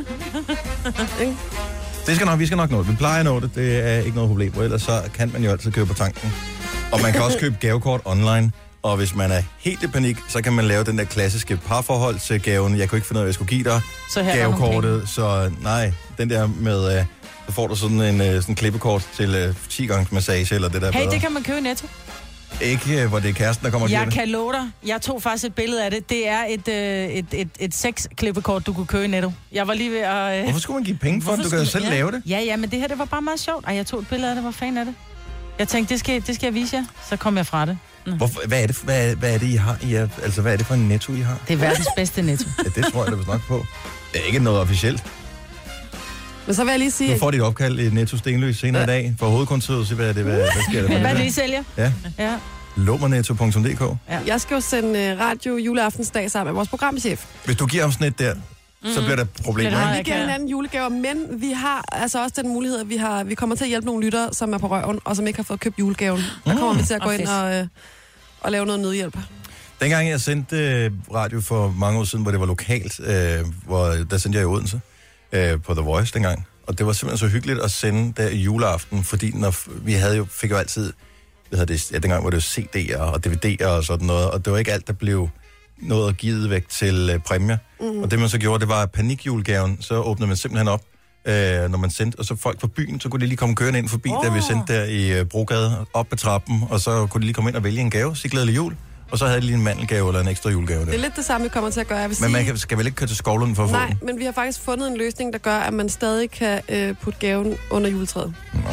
[SPEAKER 2] Vi skal nok nå det. Vi plejer at nå det. Det er ikke noget problem. Og ellers så kan man jo altid købe på tanken. Og man kan også købe gavekort online. Og hvis man er helt i panik, så kan man lave den der klassiske parforhold til gaven. Jeg kunne ikke finde ud af, at jeg skulle give dig
[SPEAKER 5] så
[SPEAKER 2] gavekortet. Så nej, den der med, så får du sådan en klippekort til 10 gange massage eller det der.
[SPEAKER 5] Hey,
[SPEAKER 2] bedre.
[SPEAKER 5] det kan man købe i Netto.
[SPEAKER 2] Ikke, hvor det er kæresten, der kommer og giver
[SPEAKER 5] Jeg kan love dig. Jeg tog faktisk et billede af det. Det er et sexklippekort, du kunne købe i Netto. Jeg var lige ved at...
[SPEAKER 2] Hvorfor skulle man give penge for det? Du kan jo selv lave det.
[SPEAKER 5] Ja, men det her, det var bare meget sjovt. Ej, jeg tog et billede af det. Hvor fanden er det? Jeg tænkte, det skal jeg vise jer. Så kom jeg fra det.
[SPEAKER 2] Hvad er det, I har? Altså, hvad er det for en Netto, I har?
[SPEAKER 5] Det er verdens bedste Netto.
[SPEAKER 2] Ja, det tror jeg, der nok på. Det er ikke noget officielt.
[SPEAKER 3] Men så vil jeg lige sige...
[SPEAKER 2] Du får dit opkald i Netto Stenløs senere i dag for hovedkontoret. Så hvad sker der?
[SPEAKER 5] Hvad er det, I sælger?
[SPEAKER 2] Ja. Lummernetto.dk.
[SPEAKER 3] Ja. Jeg skal jo sende radio juleaftensdag sammen med vores programchef.
[SPEAKER 2] Hvis du giver ham sådan et der, så bliver der problemer.
[SPEAKER 3] Vi giver hinanden julegaver, men vi har altså også den mulighed, at vi kommer til at hjælpe nogle lyttere, som er på røven, og som ikke har fået købt julegaven. Der kommer vi til at gå ind og lave noget nødhjælp.
[SPEAKER 2] Dengang jeg sendte radio for mange år siden, hvor det var lokalt, der sendte jeg i Odense på The Voice dengang. Og det var simpelthen så hyggeligt at sende der i juleaften, fordi vi fik jo altid, dengang var det jo CD'er og DVD'er og sådan noget, og det var ikke alt, der blev noget givet væk til præmier. Og det man så gjorde, det var panikjulegaven, så åbnede man simpelthen op, når man sendte, og så folk fra byen, så kunne de lige komme kørende ind forbi, da vi sendte der i Brogade, op ad trappen, og så kunne de lige komme ind og vælge en gave, sig glædelig jul, og så havde de lige en mandelgave eller en ekstra julegave der.
[SPEAKER 3] Det er lidt det samme, vi kommer til at gøre.
[SPEAKER 2] Men man skal vel ikke køre til Skovlund for at få den?
[SPEAKER 3] Nej, men vi har faktisk fundet en løsning, der gør, at man stadig kan putte gaven under juletræet.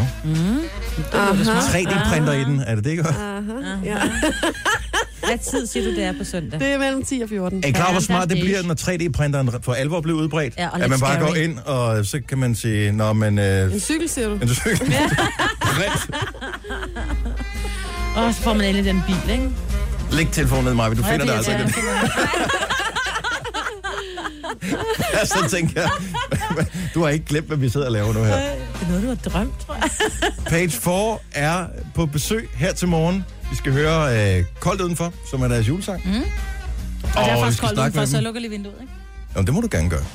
[SPEAKER 2] 3D-printer i den, er det ikke godt?
[SPEAKER 3] Ja.
[SPEAKER 4] Hvad tid siger du, det er på søndag?
[SPEAKER 3] Det er mellem 10 og 14.
[SPEAKER 2] Er I klar, hvor smart det bliver, når 3D-printeren for alvor bliver udbredt?
[SPEAKER 4] Ja,
[SPEAKER 2] at man bare går ind, og så kan man sige, nå, men...
[SPEAKER 3] En cykel, siger du?
[SPEAKER 2] En cykel.
[SPEAKER 4] Ja. Og så får man endelig den bil, ikke?
[SPEAKER 2] Læg telefonen ned, Maja, du finder det altså ikke. Ja, så tænker jeg, du har ikke glemt, hvad vi sidder og laver nu her.
[SPEAKER 4] Det er noget, du har drømt, tror jeg.
[SPEAKER 2] Page 4 er på besøg her til morgen. Vi skal høre Koldt Udenfor, som er deres julesang.
[SPEAKER 5] Og det er faktisk koldt udenfor, så lukker lige vinduet, ikke?
[SPEAKER 2] Jamen, det må du gerne gøre.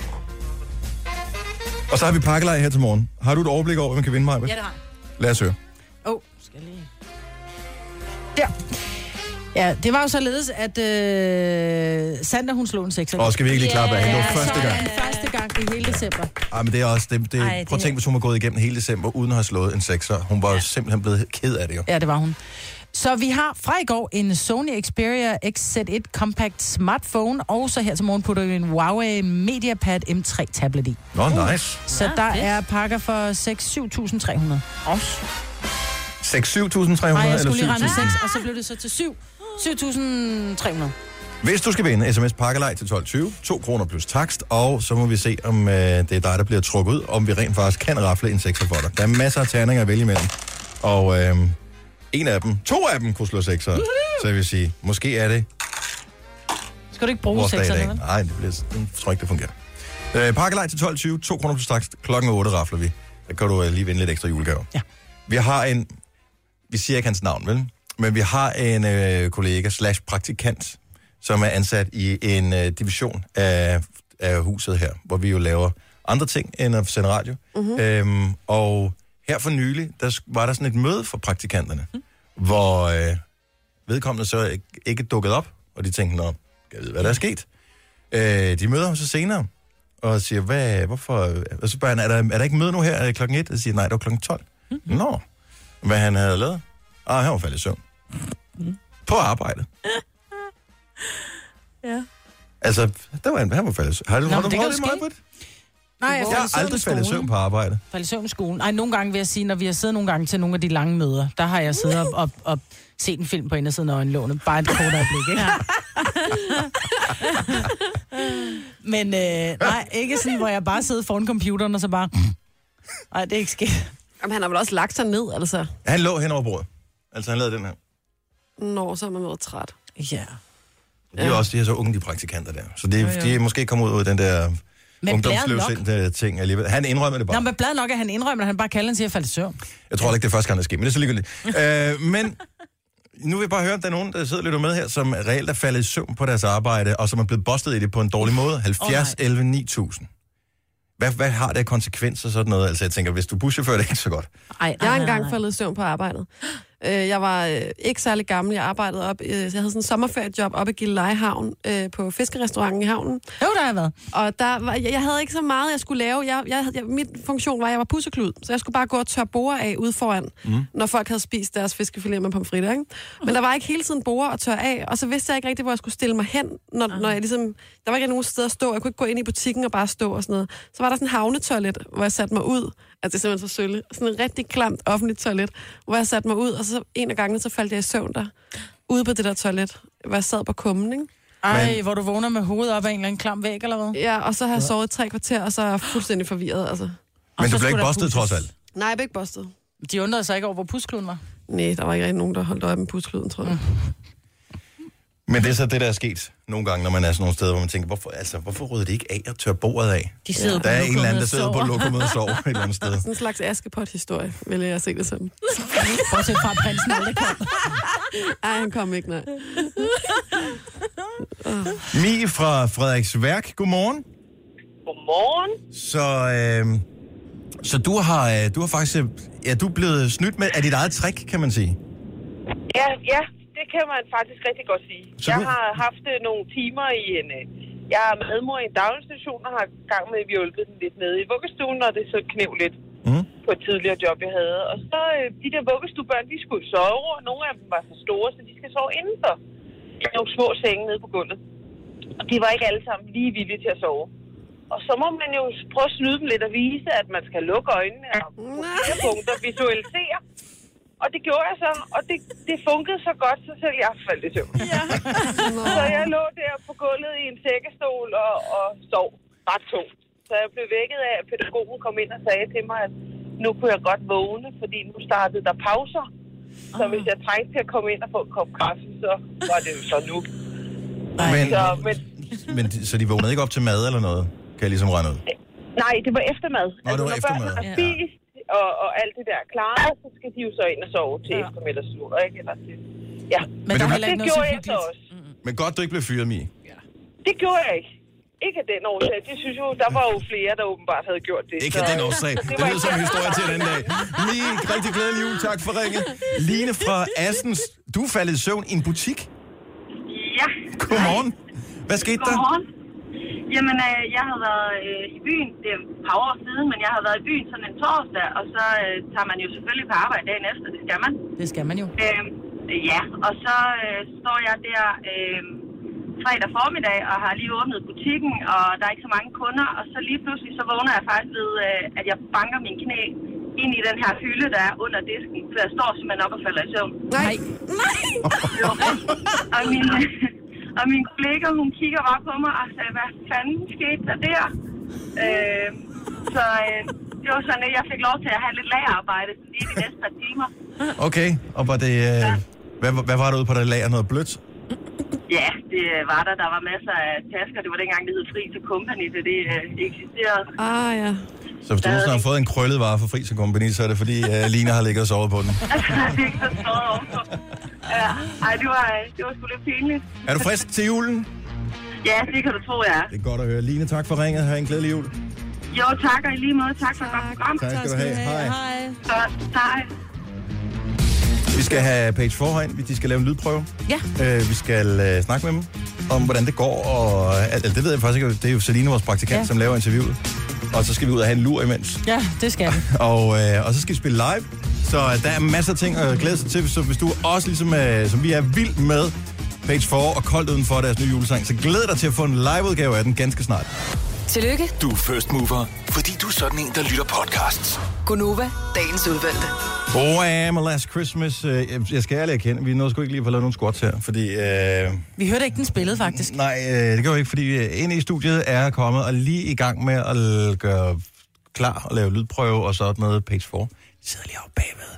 [SPEAKER 2] Og så har vi pakkelej her til morgen. Har du et overblik over, hvad man kan vinde, Maja?
[SPEAKER 5] Ja, det har
[SPEAKER 2] Lad os høre.
[SPEAKER 5] Skal lige... Der. Ja, det var jo således, at Sandra, hun slog en 6'er.
[SPEAKER 2] Skal vi ikke lige klappe af hende? Det var første gang.
[SPEAKER 5] Første gang i hele december.
[SPEAKER 2] Men det er også... Prøv at tænke, hvis hun var gået igennem hele december, uden at have slået en 6'er. Hun var jo simpelthen blevet ked af det jo.
[SPEAKER 5] Ja, det var hun. Så vi har fra i går en Sony Xperia XZ1 Compact Smartphone, og så her til morgen putter vi en Huawei MediaPad M3 tablet i.
[SPEAKER 2] Nice.
[SPEAKER 5] Så der er pakker for 6-7.300.
[SPEAKER 2] 6-7.300
[SPEAKER 5] Nej, jeg skulle lige
[SPEAKER 2] eller
[SPEAKER 5] regne
[SPEAKER 2] 7.000?
[SPEAKER 5] 6, og så blev det så til 7.300.
[SPEAKER 2] Hvis du skal vinde sms pakkelej til 12.20, 2 kroner plus takst, og så må vi se, om det er dig, der bliver trukket ud, om vi rent faktisk kan rafle en 6'er for dig. Der er masser af terninger at vælge imellem, og to af dem kunne slå 6'er. Så jeg vil sige, måske er det
[SPEAKER 5] Skal du ikke bruge
[SPEAKER 2] vores dag i
[SPEAKER 5] 6'erne,
[SPEAKER 2] dag.
[SPEAKER 5] vel?
[SPEAKER 2] Nej, jeg tror ikke, det fungerer. Pakkelej til 12.20, 2 kroner plus takst, klokken 8 rafler vi. Der kan du lige vinde lidt ekstra julegave.
[SPEAKER 5] Ja.
[SPEAKER 2] Vi har vi siger ikke hans navn, vel? Men vi har en kollega / praktikant, som er ansat i en division af huset her, hvor vi jo laver andre ting end at sende radio. Og her for nylig, der var der sådan et møde for praktikanterne, hvor vedkommende så ikke dukkede op, og de tænkte, nå, jeg ved, hvad der er sket. De møder ham så senere, og siger, hvorfor? Og så spørger han, er der ikke møde nu her? Er det klokken 1? Og siger nej, det var klokken 12. Nå, hvad han havde lavet? Han var faldet i søvn. På arbejde.
[SPEAKER 5] Ja.
[SPEAKER 2] Altså, han var faldet i søvn. Har du prøvet det meget på det?
[SPEAKER 5] Nej,
[SPEAKER 2] jeg har aldrig faldet i søvn på arbejde.
[SPEAKER 5] Faldet i søvn i skolen. Nej, nogle gange vil jeg sige, når vi har siddet nogle gange til nogle af de lange møder, der har jeg siddet og set en film på indersiden af øjenlånet. Bare et kort øjeblik, ikke? Ja. Men nej, ikke sådan, hvor jeg bare sidder foran computeren og så bare... Nej, det er ikke sket.
[SPEAKER 3] Jamen, han har vel også lagt sig ned, altså.
[SPEAKER 2] Han lå hen over bordet. Altså, han lavede den her.
[SPEAKER 3] Nå, så er man været træt.
[SPEAKER 5] Ja.
[SPEAKER 2] De er også de er så unge, de praktikanter der. Så de er måske kommet ud af den der ungdomsløsende-ting alligevel. Han indrømmer det bare.
[SPEAKER 5] Nå, men blad nok, at han indrømmer, at han bare kalder den til at falde i søvn.
[SPEAKER 2] Jeg tror ikke, det er første gang, der sker, men det er så ligegyldigt. Men nu vil jeg bare høre, om der er nogen, der sidder lidt med her, som reelt er faldet i søvn på deres arbejde, og som er blevet bustet i det på en dårlig måde. 70, 11, 9000. Hvad har det af konsekvenser sådan noget? Altså, jeg tænker, hvis du er buschauffør, det er ikke så godt.
[SPEAKER 3] Jeg har engang faldet i søvn på arbejdet. Jeg var ikke særlig gammel. Jeg arbejdede op. Jeg havde sådan en sommerferiejob oppe i Gilleleje-havn på fiskerestauranten i havnen.
[SPEAKER 5] Jo, der har jeg været.
[SPEAKER 3] Og jeg havde ikke så meget, jeg skulle lave. Min funktion var, at jeg var pusseklud. Så jeg skulle bare gå og tørre borde af ude foran, når folk havde spist deres fiskefilet med pomfritter, ikke? Men der var ikke hele tiden borde at tørre af. Og så vidste jeg ikke rigtig, hvor jeg skulle stille mig hen, når jeg ligesom... Der var ikke nogen sted at stå. Jeg kunne ikke gå ind i butikken og bare stå og sådan noget. Så var der sådan en havnetoilet, hvor jeg satte mig ud. Altså, det er simpelthen så sølle. Sådan en rigtig klamt offentligt toilet, hvor jeg satte mig ud, og så en af gangene, så faldt jeg i søvn der. Ude på det der toilet, hvor jeg sad på kummen, ikke?
[SPEAKER 5] Ej, hvor du vågner med hovedet op af en eller anden klam væg, eller hvad?
[SPEAKER 3] Ja, og så har jeg sovet 3 kvarter, og så er jeg fuldstændig forvirret, altså.
[SPEAKER 2] Men du blev ikke bustet, trods alt?
[SPEAKER 3] Nej, jeg blev ikke bustet.
[SPEAKER 5] De undrede sig ikke over, hvor puskluden var?
[SPEAKER 3] Nej, der var ikke rigtig nogen, der holdt øje med puskluden, tror jeg.
[SPEAKER 2] Men det er så det, der er sket nogle gange, når man er sådan nogle steder, hvor man tænker, hvorfor rydder de ikke af og tør bordet af?
[SPEAKER 4] De sidder
[SPEAKER 2] der er en eller anden, der sidder på lokummet og sover et eller andet sted.
[SPEAKER 3] Sådan en slags Askepot-historie, vil jeg se det sådan.
[SPEAKER 5] Bortset fra, at prinsen aldrig kom.
[SPEAKER 3] Ej, han kom ikke, nej.
[SPEAKER 2] Mie fra Frederiksværk, godmorgen.
[SPEAKER 10] Godmorgen.
[SPEAKER 2] Så du har faktisk, du er blevet snydt med af dit eget trick, kan man sige.
[SPEAKER 10] Ja, det kan man faktisk rigtig godt sige. Jeg har haft nogle timer i jeg er medmor i en daginstitution, og har gang med, at vi hjulpet den lidt med i vuggestuen, og det så knev lidt på et tidligere job, jeg havde. Og så de der vuggestuebørn, de skulle sove, og nogle af dem var så store, så de skal sove indenfor. Nogle små senge nede på gulvet. Og de var ikke alle sammen lige villige til at sove. Og så må man jo prøve at snyde dem lidt og vise, at man skal lukke øjnene og på flere punkter visualisere. Og det gjorde jeg så, og det funkede så godt, så selv jeg faldt i søvn. Ja. Så jeg lå der på gulvet i en sækkestol og sov ret tungt. Så jeg blev vækket af, at pædagogen kom ind og sagde til mig, at nu kunne jeg godt vågne, fordi nu startede der pauser. Så hvis jeg trængte til at komme ind og få en kop kaffe, så var det jo så nu.
[SPEAKER 2] Så de vågnede ikke op til mad eller noget? Kan jeg ligesom regne ud?
[SPEAKER 10] Nej, det var eftermad.
[SPEAKER 2] Det var eftermad.
[SPEAKER 10] Når børnene har spist og alt det der klaret, så skal de jo så ind og sove til eftermiddagslur, ikke? Eller til... Ja,
[SPEAKER 5] men
[SPEAKER 10] det gjorde jeg så også.
[SPEAKER 2] Men godt, du ikke blev fyret, Mie.
[SPEAKER 10] Ja. Det gjorde jeg ikke. Ikke af den årsag. Det synes jo, der var jo flere, der åbenbart havde gjort det.
[SPEAKER 2] Ikke af den årsag. Det lyder som en historie til en anden dag. Mie, rigtig glædelig jul. Tak for ringet. Line fra Assens. Du faldt i søvn i en butik?
[SPEAKER 11] Ja.
[SPEAKER 2] Godmorgen. Hvad skete der?
[SPEAKER 11] Godmorgen. Jamen, jeg har været i byen, det er et par år siden, men jeg har været i byen sådan en torsdag, og så tager man jo selvfølgelig på arbejde dagen efter, det skal man.
[SPEAKER 5] Det skal man jo.
[SPEAKER 11] Ja, og så står jeg der fredag formiddag og har lige åbnet butikken, og der er ikke så mange kunder, og så lige pludselig så vågner jeg faktisk ved, at jeg banker min knæ ind i den her hylde, der er under disken, for jeg står simpelthen op og falder i søvn.
[SPEAKER 3] Nej!
[SPEAKER 11] Og min kollega, hun kigger bare på mig og sagde, hvad fanden skete der der? Det var sådan, at jeg fik lov til at have lidt lagerarbejde lige de næste par timer.
[SPEAKER 2] Okay, og var det... Hvad var der ude på det lager? Noget blødt?
[SPEAKER 11] Ja, det var der. Der var masser af tasker. Det var dengang, det hed Friis & Company, så det eksisterede.
[SPEAKER 3] Ja.
[SPEAKER 2] Så hvis du nogensinde har fået en krøllet vare fra Friis & Company, så er det fordi Lina har ligget og sovet på den.
[SPEAKER 11] Det er ikke så sovet overfor. Ja, det var sgu lidt pinligt.
[SPEAKER 2] Er du frisk til julen?
[SPEAKER 11] Ja, det kan du tro, jeg er.
[SPEAKER 2] Det er godt at høre. Line, tak for ringet. Ha' en glædelig jul.
[SPEAKER 11] Jo, tak, og i lige måde. Tak for et godt program.
[SPEAKER 2] Tak skal du have. Hej.
[SPEAKER 11] Godt, hej.
[SPEAKER 2] Vi skal have Page 4 herind. De skal lave en lydprøve.
[SPEAKER 4] Ja.
[SPEAKER 2] Vi skal snakke med dem om, hvordan det går. Og det ved jeg faktisk ikke. Det er jo Celine, vores praktikant, som laver interviewet. Og så skal vi ud og have en lur imens.
[SPEAKER 5] Ja, det skal vi.
[SPEAKER 2] Og så skal vi spille live. Så der er masser af ting at glæde sig til. Så hvis du også ligesom, som vi er vild med Page 4 og koldt udenfor deres nye julesang, så glæd dig til at få en liveudgave af den ganske snart.
[SPEAKER 9] Tillykke.
[SPEAKER 7] Du er first mover, fordi du er sådan en, der lytter podcasts.
[SPEAKER 9] Gunova, dagens udvalgte.
[SPEAKER 2] Wham! Last Christmas. Jeg skal ærligt erkende, vi nåede sgu ikke lige at få lavet nogle squats her, fordi...
[SPEAKER 5] Vi hørte ikke den spillet, faktisk.
[SPEAKER 2] Nej, det gør vi ikke, fordi inde i studiet er kommet og lige i gang med at gøre klar og lave lydprøve og sådan noget Page 4. De sidder lige oppe bagved.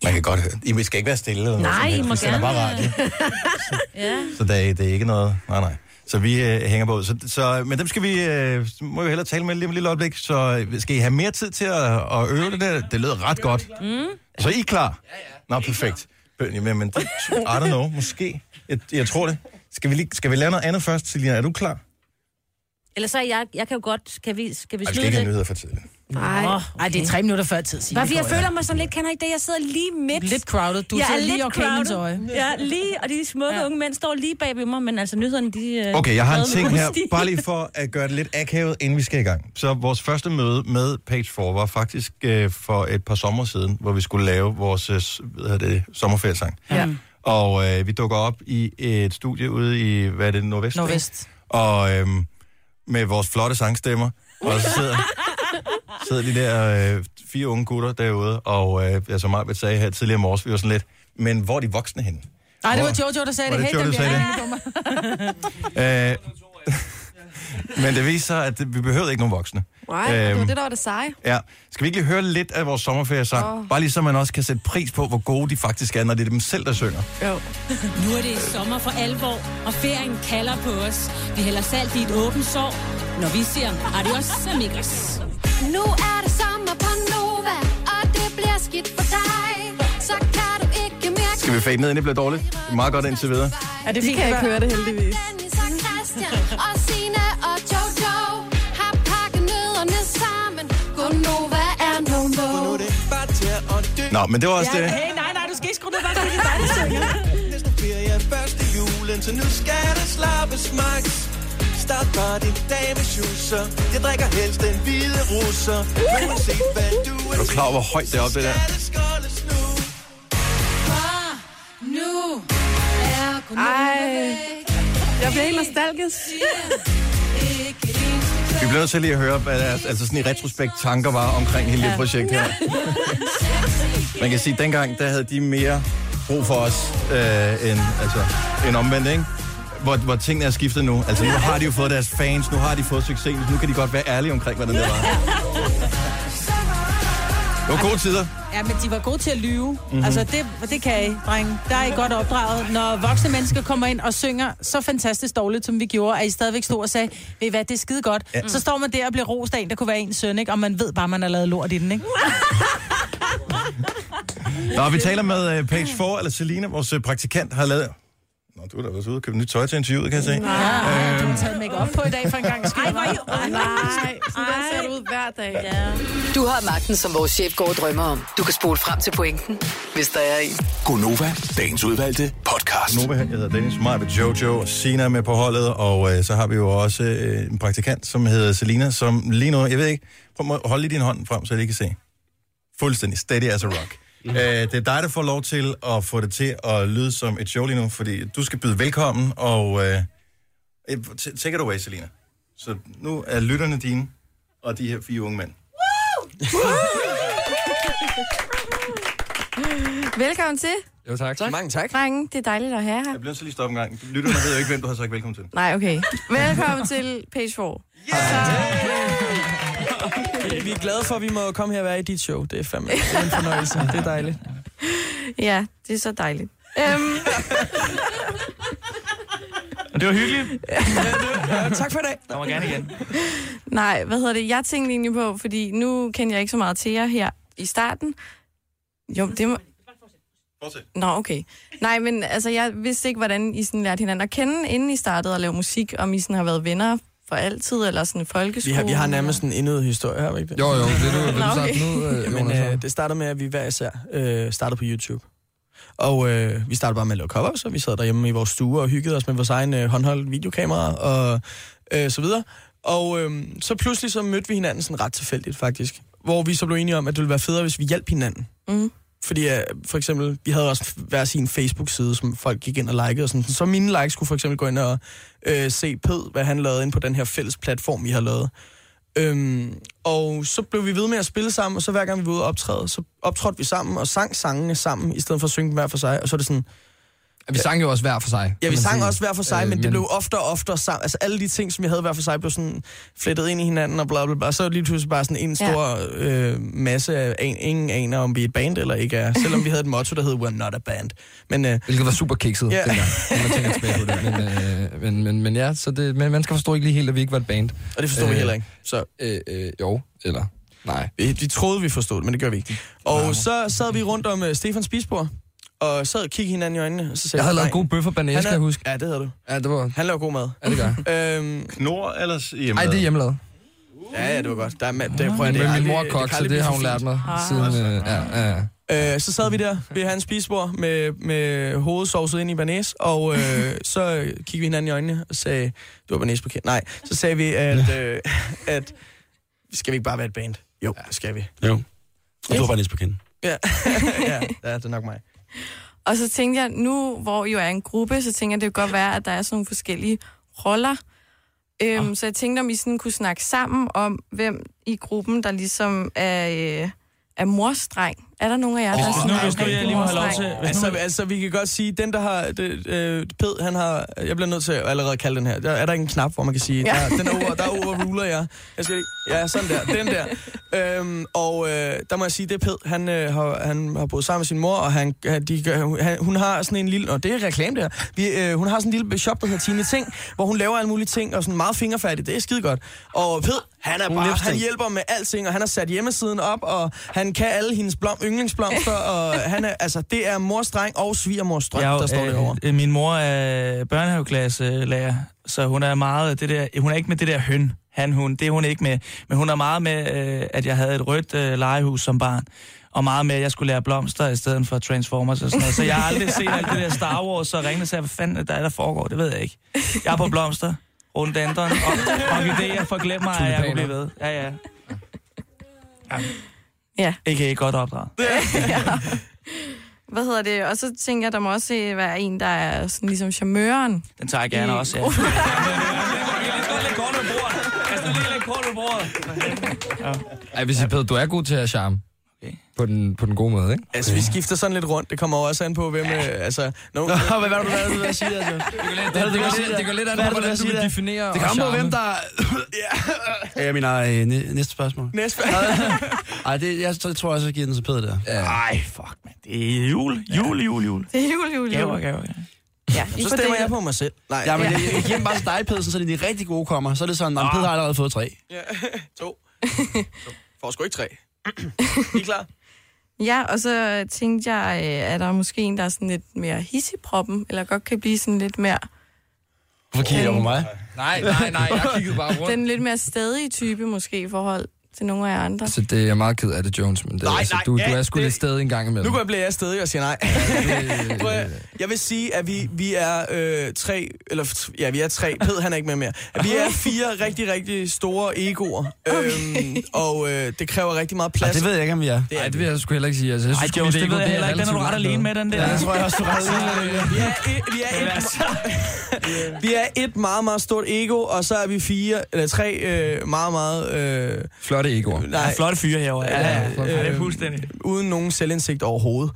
[SPEAKER 2] Man kan godt høre. I skal ikke være stille eller noget.
[SPEAKER 4] Nej, I må
[SPEAKER 2] gerne. Bare radio. Så det er ikke noget... Nej. Så vi hænger på. Men dem skal vi... må jo hellere tale med lige om et lille øjeblik. Så skal I have mere tid til at øve det der? Det lyder ret godt. Så er I klar? Nå, perfekt. Men det, I don't know, måske. Jeg tror det. Skal vi lave noget andet først, Selina? Er du klar?
[SPEAKER 4] Eller så jeg kan jo godt... Skal vi slutte
[SPEAKER 2] det? Vi skal ikke have nyheder for tidligt.
[SPEAKER 5] Nej, det er 3 minutter før tid, Signe.
[SPEAKER 4] Fordi jeg føler mig sådan lidt, kender I det? Jeg sidder lige midt.
[SPEAKER 5] Lidt crowded. Du sidder lige i orkanens øje.
[SPEAKER 4] Ja, lige, og de smukke unge mænd står lige bag ved mig, men altså nyhederne, de...
[SPEAKER 2] Okay, jeg har en ting her, bare lige for at gøre det lidt akavet, inden vi skal i gang. Så vores første møde med Page 4 var faktisk for et par sommer siden, hvor vi skulle lave vores sommerferiesang. Ja. Og vi dukker op i et studie ude i, hvad er det, Nordvest?
[SPEAKER 5] Nordvest.
[SPEAKER 2] Og med vores flotte sangstemmer, og så sidder de der 4 unge gutter derude, og som Maj sagde her tidligere i morges, vi var sådan lidt, men hvor er de voksne henne?
[SPEAKER 5] Nej, det var Jojo, der sagde det.
[SPEAKER 2] Hey, Jojo, sagde det. Men det viser sig, at vi behøvede ikke nogen voksne.
[SPEAKER 3] Nej, det var det, der var det seje.
[SPEAKER 2] Ja. Skal vi ikke lige høre lidt af vores sommerferiesang? Bare lige så man også kan sætte pris på, hvor gode de faktisk er, når det er dem selv, der synger.
[SPEAKER 3] Jo.
[SPEAKER 12] Nu er det sommer for alvor, og ferien kalder på os. Vi hælder salt i et åbent sår, når vi siger adios amigos.
[SPEAKER 13] Nu er det sommer på Nova, og det bliver skidt for dig. Så kan du ikke mere...
[SPEAKER 2] Skal vi fade ned, inden det bliver dårligt? Det er meget godt indtil videre.
[SPEAKER 5] Ja, det
[SPEAKER 3] fint, kan ikke høre det heldigvis.
[SPEAKER 13] Og Signe og Jojo har pakket nødderne sammen. Nova er no-no.
[SPEAKER 2] Nå, men det var også det.
[SPEAKER 5] Hey, nej, du skal ikke skrue ned, bare fordi det er dig, der synger.
[SPEAKER 14] Næste ferie er første julen, så nu skal der slappes max. Start bare din dag med schusser. Jeg drikker helst en hvide russer. Men se, hvad du
[SPEAKER 2] er du klar over, hvor højt det er op, det der?
[SPEAKER 13] Nu er
[SPEAKER 3] Ej, jeg bliver helt nostalgisk.
[SPEAKER 2] Vi bliver nødt til lige at høre, hvad deres, altså sådan i retrospekt tanker var omkring hele det projekt her. Man kan sige, at dengang, der havde de mere brug for os end omvendt, ikke? Hvor tingene er skiftet nu. Altså nu har de jo fået deres fans, nu har de fået succes, nu kan de godt være ærlige omkring, hvordan det var. Det var gode tider.
[SPEAKER 5] Ja, men de var gode til at lyve. Mm-hmm. Altså, det kan I, drenge. Der er I godt opdraget. Når voksne mennesker kommer ind og synger så fantastisk dårligt, som vi gjorde, at I stadigvæk stod og sagde, ved I hvad, det er skide godt. Ja. Så står man der og bliver rost af en, der kunne være en søn, ikke? Og man ved bare, man har lavet lort i den, ikke?
[SPEAKER 2] Nå, vi taler med Page 4, eller Selina, vores praktikant, har lavet... Nå, du har da været ude og købe nyt tøj til interviewet, kan jeg se.
[SPEAKER 5] Nej, du har taget make-up på i dag for en gang.
[SPEAKER 3] Nej, sådan der ser det ud hver dag. Ja.
[SPEAKER 9] Du har magten, som vores chef går og drømmer om. Du kan spole frem til pointen, hvis der er en.
[SPEAKER 7] Gonova, dagens udvalgte podcast.
[SPEAKER 2] Gonova, jeg hedder Dennis, mig med Jojo og Sina med på holdet, og så har vi jo også en praktikant, som hedder Selina, som lige nu, jeg ved ikke, prøv at holde lige din hånd frem, så jeg lige kan se. Fuldstændig steady as a rock. Det er dig, der får lov til at få det til at lyde som et show lige nu, fordi du skal byde velkommen, og take it away, Selina. Så nu er lytterne dine, og de her 4 unge mænd.
[SPEAKER 6] Velkommen til.
[SPEAKER 15] Jo, tak.
[SPEAKER 6] Mange tak. Drenge, det er dejligt at have her.
[SPEAKER 2] Jeg bliver så lige stoppe en gang. Lytterne ved jo ikke, hvem du har sagt velkommen til.
[SPEAKER 6] Nej, okay. Velkommen til Page 4.
[SPEAKER 15] Vi er glade for, at vi må komme her og være i dit show. Det er fandme en fornøjelse. Det er dejligt.
[SPEAKER 6] Ja, det er så dejligt.
[SPEAKER 15] Det var hyggeligt. Tak for i dag. Kommer gerne igen.
[SPEAKER 6] Nej, jeg tænkte egentlig på, fordi nu kender jeg ikke så meget til jer her i starten. Jo, det må... Nå, okay. Nej, men altså, jeg vidste ikke, hvordan I sådan lærte hinanden at kende, inden I startede at lave musik, om I sådan har været venner for altid, eller sådan en folkeskole.
[SPEAKER 15] Vi har nærmest en endnu historie her, ikke?
[SPEAKER 16] Jo, vil du starte nu,
[SPEAKER 15] Jonas? Det startede med, at vi hver især startede på YouTube. Og vi startede bare med at lave covers, så vi sad derhjemme i vores stue og hyggede os med vores egen håndholdt videokamera og så videre. Og så pludselig så mødte vi hinanden sådan ret tilfældigt, faktisk. Hvor vi så blev enige om, at det ville være federe, hvis vi hjalp hinanden. Mm. Fordi for eksempel, vi havde også hver sin Facebook-side, som folk gik ind og likede. Og sådan. Så mine likes kunne for eksempel gå ind og se Ped, hvad han lavede ind på den her fælles platform, vi har lavet. Og så blev vi ved med at spille sammen, og så hver gang vi var ude og optræde, så optrådte vi sammen og sang sangene sammen, i stedet for at synge dem hver for sig. Og så er det sådan...
[SPEAKER 16] Vi sang jo også hver for sig.
[SPEAKER 15] Ja, vi sang også hver for sig, men det blev oftere og oftere sammen. Altså alle de ting, som jeg havde hver for sig, blev sådan flettet ind i hinanden og bla bla bla. Så er det lige pludselig bare sådan en stor masse af ingen aner, om vi er et band eller ikke er. Selvom vi havde et motto, der hed We're not a band. Men,
[SPEAKER 16] hvilket var super kikset dengang, når man tænker tilbage på det. Men ja, så det, men man skal forstå ikke lige helt, at vi ikke var et band.
[SPEAKER 15] Og det forstår vi heller ikke. Så.
[SPEAKER 16] Jo, eller nej.
[SPEAKER 15] Vi troede, vi forstod det, men det gør vi ikke. Og så sad vi rundt om Stefans spisbord. Og sad og kiggede hinanden i øjnene. Og så sagde
[SPEAKER 16] jeg havde lavet god bøf og banæs, kan jeg huske.
[SPEAKER 15] Ja, det havde du.
[SPEAKER 16] Ja, det var...
[SPEAKER 15] Han laver god mad.
[SPEAKER 16] Ja, det gør
[SPEAKER 2] Knor eller hjemmelavet?
[SPEAKER 16] Nej, det er hjemmelavet.
[SPEAKER 15] Ja, det var godt. Prøver
[SPEAKER 16] det min mor kok, så det har hun lært mig siden...
[SPEAKER 15] Så sad vi der ved hans spisebord med hovedsovset ind i banæs, og så kiggede vi hinanden i øjnene og sagde, du var banæs på kendt. Nej, så sagde vi, at skal vi ikke bare være et band? Jo, det skal vi.
[SPEAKER 17] Jo, og du var banæs på kendt.
[SPEAKER 15] Ja, det er nok mig.
[SPEAKER 6] Og så tænkte jeg, nu hvor I jo er en gruppe, så tænker jeg, det kan godt være, at der er sådan nogle forskellige roller. Så jeg tænkte, om I sådan kunne snakke sammen om, hvem i gruppen, der ligesom er morstreng. Er der nogen af jer, der er sådan morstreng?
[SPEAKER 15] Altså, vi kan godt sige, den der har... Ped, han har... Jeg bliver nødt til at allerede kalde den her. Er der ikke en knap, hvor man kan sige, der er overruler jeg. Ja, sådan der. Den der. Der må jeg sige, det er Ped. Han har boet sammen med sin mor, og hun har sådan en lille... Og det er reklame der. Hun har sådan en lille shop, der hedder Tine Ting, hvor hun laver alle mulige ting, og sådan meget fingerfærdigt. Det er skide godt. Og Ped, han hjælper med alting, og han har sat hjemmesiden op, og han kan alle hendes yndlingsblomster, og han er, altså, det er morstreng og svigermorstreng, der står derovre.
[SPEAKER 18] Min mor er børnehaveklasselærer, så hun er meget det der, hun er ikke med det der hun, det er hun ikke med, men hun er meget med, at jeg havde et rødt legehus som barn, og meget med, at jeg skulle lære blomster i stedet for Transformers og sådan noget. Så jeg har aldrig set alt det der Star Wars, og ringede og sagde, hvad fanden der foregår, det ved jeg ikke. Jeg er på blomster, rundanderen, og idéer for glem mig, at jeg kunne blive ved. Ja. Ikke godt opdraget.
[SPEAKER 6] Ja. Hvad hedder det? Og så tænker jeg, der må også være en, der er sådan ligesom charmøren.
[SPEAKER 18] Den tager jeg gerne også, ja. Jeg skal lidt kort med bordet.
[SPEAKER 16] Ej, hvis du er god til at charme. Okay. På den gode måde, ikke?
[SPEAKER 15] Altså, vi skifter sådan lidt rundt. Det kommer også an på, hvem...
[SPEAKER 17] Hvad er det, du siger, altså?
[SPEAKER 16] Det går lidt an på, hvordan du vil definere.
[SPEAKER 17] Det kommer på, hvem der... Jeg mener, næste spørgsmål. Ej, jeg tror også, jeg giver den så pæd der.
[SPEAKER 18] Ej, fuck, man. Det er jul.
[SPEAKER 6] Det er jul.
[SPEAKER 18] Gaver.
[SPEAKER 15] Ja, så stemmer jeg på mig selv.
[SPEAKER 17] Nej, ja, men jeg giver den bare til dig, Peder, så de rigtig gode kommer. Så er det sådan, at Peder har allerede fået 3.
[SPEAKER 15] Ja, 2. Får sgu ikke 3. I klar?
[SPEAKER 6] Ja, og så tænkte jeg, er der måske en, der er sådan lidt mere hissigproppen, eller godt kan blive sådan lidt mere...
[SPEAKER 17] Hvorfor kigger jeg på mig?
[SPEAKER 16] Nej, jeg kiggede bare rundt.
[SPEAKER 6] Den lidt mere stadige type måske i forhold til nogle af jer andre.
[SPEAKER 16] Så det er jeg meget ked af det, Jones, men det, du er sgu lidt stadig en gang imellem.
[SPEAKER 15] Nu bliver jeg stadig og siger nej. Jeg vil sige, at vi er 3, eller ja, vi er 3. Ped, han er ikke med mere. At vi er 4 rigtig, rigtig store egoer, og det kræver rigtig meget plads.
[SPEAKER 17] Det ved jeg ikke, om vi er.
[SPEAKER 16] Nej, det vil jeg sgu heller ikke sige. Altså,
[SPEAKER 18] Ej, Jones, det ved jeg heller ikke. Den er du ret alene med, den der.
[SPEAKER 15] Ja, det tror jeg også, du er ret alene med. Vi er et meget, meget stort ego, og så er vi 3 meget, meget...
[SPEAKER 16] flotte egoer.
[SPEAKER 15] Nej,
[SPEAKER 18] flotte fyre herovre. Ja, det er fuldstændig.
[SPEAKER 15] Uden nogen selvindsigt overhovedet.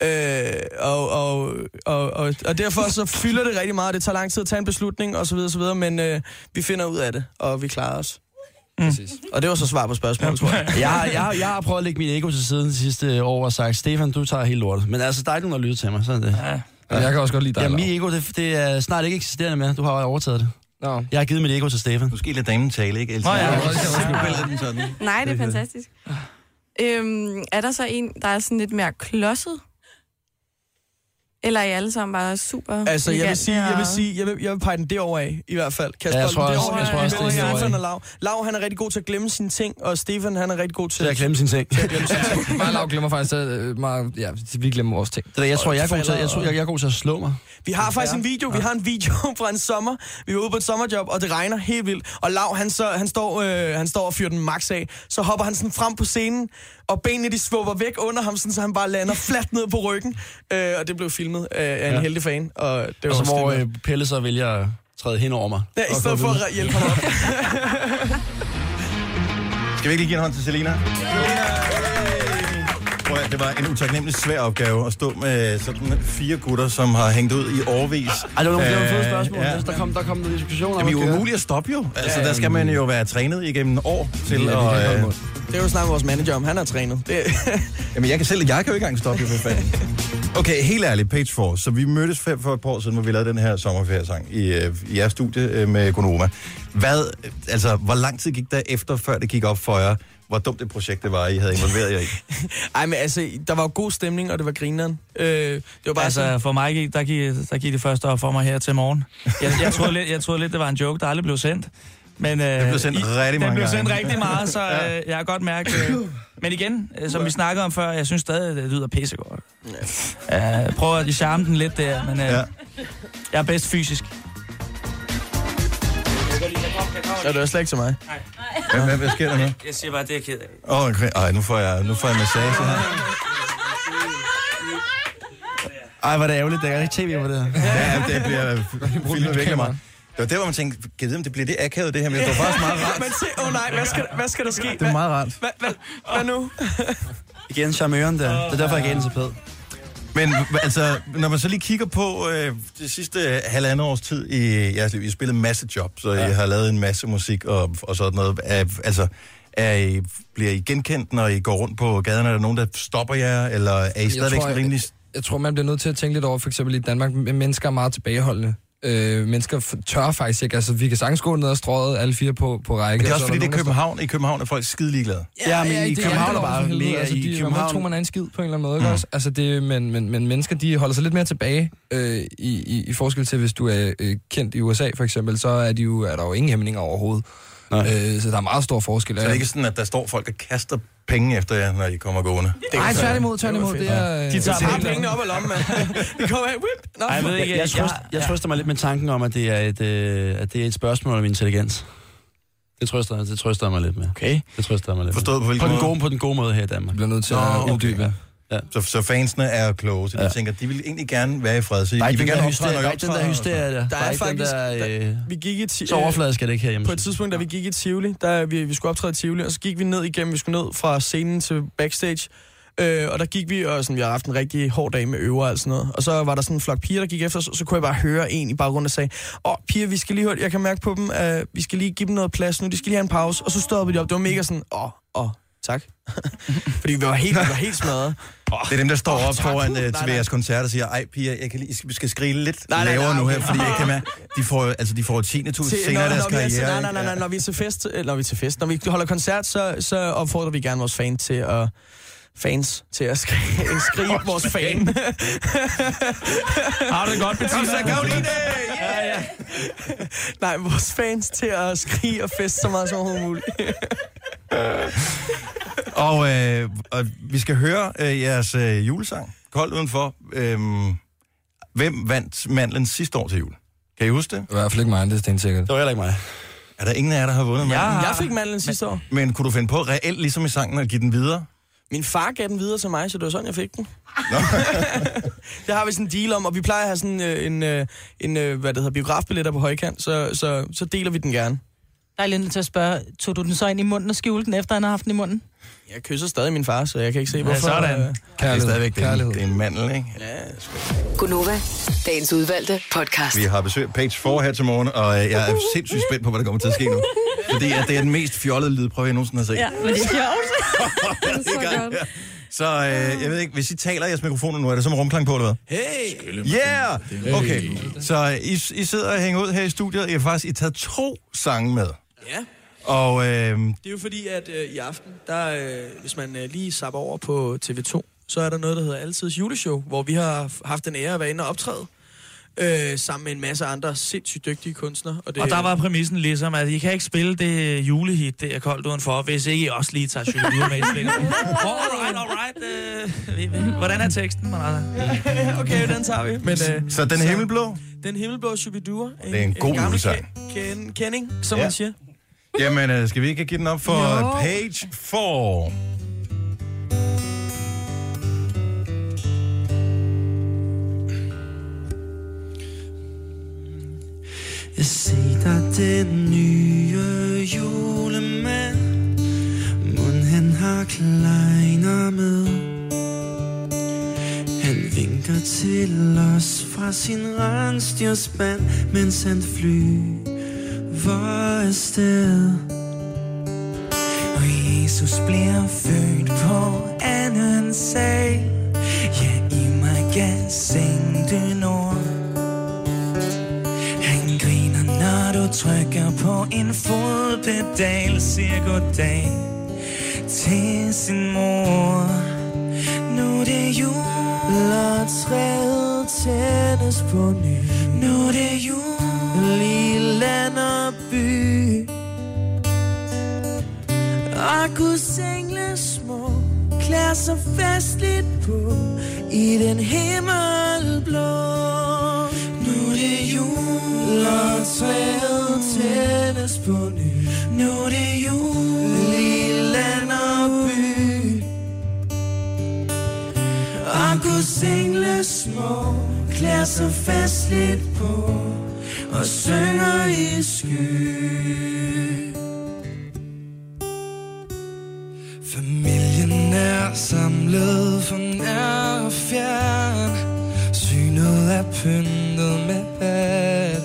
[SPEAKER 15] Og derfor så fylder det rigtig meget. Det tager lang tid at tage en beslutning, og så videre, men vi finder ud af det, og vi klarer os. Præcis. Og det var så svar på spørgsmålet, tror jeg.
[SPEAKER 17] Jeg har prøvet at lægge mit ego til siden de sidste år og sagt, Stefan, du tager helt lortet. Men altså, der er ikke nogen, der lytter til mig, sådan det.
[SPEAKER 16] Ja. Jeg kan også godt lide dig.
[SPEAKER 17] Ja, mit ego, det er snart ikke eksisterende mere. Du har overtaget det.
[SPEAKER 15] No.
[SPEAKER 17] Jeg har givet mit ego til Stefan.
[SPEAKER 2] Måske lidt damen tale, ikke?
[SPEAKER 6] Nej, det er fantastisk. Er der så en, der er sådan lidt mere klodset? Eller er I alle sammen bare super?
[SPEAKER 15] Altså, jeg vil pege den derovre af, i hvert fald.
[SPEAKER 17] Kasper, jeg tror også,
[SPEAKER 15] Stefan og Lav, han er rigtig god til at glemme sine ting, og Stefan, han er rigtig god til
[SPEAKER 17] at glemme sine ting.
[SPEAKER 16] Bare Lav glemmer faktisk meget, vi glemmer vores ting.
[SPEAKER 17] Jeg tror, jeg er god til at slå mig.
[SPEAKER 15] Vi har faktisk en video. Vi har en video fra en sommer. Vi var ude på et sommerjob, og det regner helt vildt. Og Lav, han står og fyrer den max af. Så hopper han sådan frem på scenen, og benene de svupper væk under ham, sådan, så han bare lander fladt ned på ryggen. Og det blev filmet af en heldig fan. Og det var
[SPEAKER 17] så hvor Pelle så vælger at træde hen over mig.
[SPEAKER 15] Ja, i stedet for at hjælpe ham op.
[SPEAKER 2] Skal vi ikke lige give en hånd til Selina? det var en utaknemmelig svær opgave at stå med sådan 4 gutter, som har hængt ud i årvis.
[SPEAKER 17] Det var nogle fede spørgsmål. Ja. Der kom nogle diskussioner.
[SPEAKER 2] Jamen, det er jo umuligt at stoppe jo. Altså, der skal man jo være trænet igennem år til at...
[SPEAKER 15] Det er jo snart vores manager om, han er trænet.
[SPEAKER 2] Jamen, jeg kan jo ikke engang stoppe jo for fanden. Okay, helt ærligt, Page 4. Så vi mødtes for et par år siden, hvor vi lavede den her sommerferiesang i jeres studie med Gonova. Hvor lang tid gik der efter, før det gik op for jer, hvor dumt det projekt det var, I havde involveret jer i?
[SPEAKER 15] Ej, men altså, der var jo god stemning, og det var grineren. Det var bare sådan...
[SPEAKER 18] for mig der gik det første op for mig her til morgen. Jeg troede lidt, det var en joke, der aldrig blev sendt. Men,
[SPEAKER 2] det blev sendt rigtig mange gange.
[SPEAKER 18] Det blev sendt rigtig meget, så jeg har godt mærket... Men igen, som vi snakkede om før, jeg synes stadig, det lyder pissegodt. Prøv at charme den lidt der, men jeg er bedst fysisk.
[SPEAKER 15] Ja, det er slet ikke til mig.
[SPEAKER 2] Nej. Hvad sker der nu?
[SPEAKER 18] Jeg siger bare, det er jeg ked af.
[SPEAKER 2] Okay. Ej, nu får jeg massage her.
[SPEAKER 17] Ej, hvor er det ærgerligt, der er ikke tv på det her.
[SPEAKER 2] Ja, det bliver filmet virkelig meget. Det var der, hvor man tænkte, det bliver det akavet, det her, men det var faktisk meget rart.
[SPEAKER 15] Men se, hvad skal der ske?
[SPEAKER 17] Det er meget rart.
[SPEAKER 15] Hvad nu?
[SPEAKER 17] Igen, charmøren der. Det er derfor, jeg er så pæd.
[SPEAKER 2] Men altså, når man så lige kigger på det sidste halvandet års tid i jeres liv, I har spillet en masse jobs, så I har lavet en masse musik og sådan noget. Bliver I genkendt, når I går rundt på gaderne? Er der nogen, der stopper jer, eller er I stadigvæk rimelig...
[SPEAKER 16] Jeg tror, man bliver nødt til at tænke lidt over, for eksempel i Danmark, mennesker er meget tilbageholdende. Mennesker tør faktisk ikke. Altså, vi kan sagtens gå ned og strøget alle 4 på række.
[SPEAKER 2] Men det er også fordi, det er København. I København er folk skide ligeglade.
[SPEAKER 17] Ja, men i København er bare mega
[SPEAKER 16] altså,
[SPEAKER 17] i København.
[SPEAKER 16] Man tror, man er en skid på en eller anden måde, ikke også? Altså, men mennesker, de holder sig lidt mere tilbage i forskel til, hvis du er kendt i USA, for eksempel, så er der jo ingen hæmninger overhovedet. Så der er meget stor forskel.
[SPEAKER 2] Så det er ikke sådan, at der står folk og kaster penge efter jer, når I kommer gående?
[SPEAKER 16] Nej, tværtimod. Det er...
[SPEAKER 15] De tager bare pengene op af lommen, de kommer af, whip!
[SPEAKER 17] Jeg trøster mig lidt med tanken om, at det er et spørgsmål om intelligens. Det trøster mig lidt med.
[SPEAKER 2] Okay.
[SPEAKER 17] Det trøster mig lidt.
[SPEAKER 2] Forstået på hvilken måde?
[SPEAKER 17] På den gode måde her i Danmark.
[SPEAKER 16] Jeg bliver nødt til at uddybe.
[SPEAKER 2] Ja. Så fansene er kloge, så de tænker, de vil egentlig gerne være i fred. Så
[SPEAKER 17] der er
[SPEAKER 2] ikke
[SPEAKER 17] den der hysterie der.
[SPEAKER 15] Der er faktisk... Vi gik i
[SPEAKER 17] så overfladisk skal det ikke herhjemme.
[SPEAKER 15] På et tidspunkt, da vi gik i Tivoli, vi skulle optræde i Tivoli, og så gik vi ned igennem, vi skulle ned fra scenen til backstage, og der gik vi, og sådan, vi har haft en rigtig hård dag med øver og sådan noget. Og så var der sådan en flok piger, der gik efter, så kunne jeg bare høre en i baggrunden, der sagde, piger, vi skal lige høre, jeg kan mærke på dem, vi skal lige give dem noget plads nu, de skal lige have en pause. Og så stoppede de op, det var mega sådan, tak. Fordi vi var helt smadret.
[SPEAKER 2] Det er dem, der står op foran til jeres koncert og siger, ej piger, vi skal skrige lidt lavere nu her, fordi jeg kan mærke, de får 10.000 senere i deres karriere.
[SPEAKER 15] Nej, når vi holder koncert, så opfordrer vi gerne vores fans til at skrige vores fan.
[SPEAKER 18] Har du det godt, Bettina?
[SPEAKER 2] Karoline!
[SPEAKER 15] Ja. Nej, vores fans til at skrige og feste så meget som overhovedet muligt.
[SPEAKER 2] Og vi skal høre jeres julesang, Koldt Udenfor. Hvem vandt mandlen sidste år til jul? Kan I huske det?
[SPEAKER 16] I hvert fald ikke mig, det er stensikkert.
[SPEAKER 17] Det var heller ikke mig.
[SPEAKER 2] Er der ingen af jer, der har vundet mandlen?
[SPEAKER 15] Jeg fik mandlen sidste år.
[SPEAKER 2] Men kunne du finde på reelt, ligesom i sangen, at give den videre?
[SPEAKER 15] Min far gav den videre til mig, så det var sådan, jeg fik den. Det har vi sådan en deal om, og vi plejer at have sådan en biografbilletter på højkant, så deler vi den gerne.
[SPEAKER 5] Der er lidt til at spørge, tog du den så ind i munden og skjulte den, efter han har haft den i munden?
[SPEAKER 15] Jeg kysser stadig min far, så jeg kan ikke se, hvorfor.
[SPEAKER 18] Sådan.
[SPEAKER 2] Det er stadigvæk det er en mandel, ikke?
[SPEAKER 9] Ja, Gonova, dagens udvalgte podcast.
[SPEAKER 2] Vi har besøg Page 4 her til morgen, og jeg er sindssygt spændt på, hvad der kommer til at ske nu. Fordi det er den mest fjollede lydprøve, jeg nogensinde har set.
[SPEAKER 5] Ja, men det er sjovt.
[SPEAKER 2] Det er godt. Så jeg ved ikke, hvis I taler jeres mikrofoner nu, er det som rumklang på, eller hvad?
[SPEAKER 15] Hey!
[SPEAKER 2] Yeah! Okay, så I sidder og hænger ud her i studiet. I har faktisk taget 2 sange med.
[SPEAKER 15] Ja.
[SPEAKER 2] Og,
[SPEAKER 15] det er jo fordi, at i aften, hvis man lige zapper over på TV2, så er der noget, der hedder Altids juleshow, hvor vi har haft den ære at være inde og optræde. Sammen med en masse andre sindssygt dygtige kunstnere.
[SPEAKER 18] Og der var præmissen ligesom, at I kan ikke spille det julehit, det er Koldt Udenfor, hvis ikke I også lige tager Shubidua med i spillet. Alright. Hvordan er teksten?
[SPEAKER 15] Okay, den tager vi. Men,
[SPEAKER 2] så den himmelblå?
[SPEAKER 15] Den himmelblå Shubidua.
[SPEAKER 2] Det er en god julesang.
[SPEAKER 15] Kending, som man siger.
[SPEAKER 2] Jamen, skal vi ikke give den op for Page 4?
[SPEAKER 14] Jeg ser dig, den nye julemand. Mon han har kleiner med. til os fra sin rensdyrspand, mens han flyver afsted. Og Jesus bliver født på anden sal, ja, i magasin du Nord. Han griner, når du trykker på en fodpedal, siger goddag til sin mor. Nu er det jul, og træet tændes på ny. Nu er det jul i land og by. Og Guds engle små klæder sig festligt på i den himmelblå. Nu er det jul, og træet tændes på ny. Nu er det jul i land og by. Og Guds engle små klæder sig festligt på og synger i sky. Familien er samlet for nær og fjern. Synet er pyntet med hat.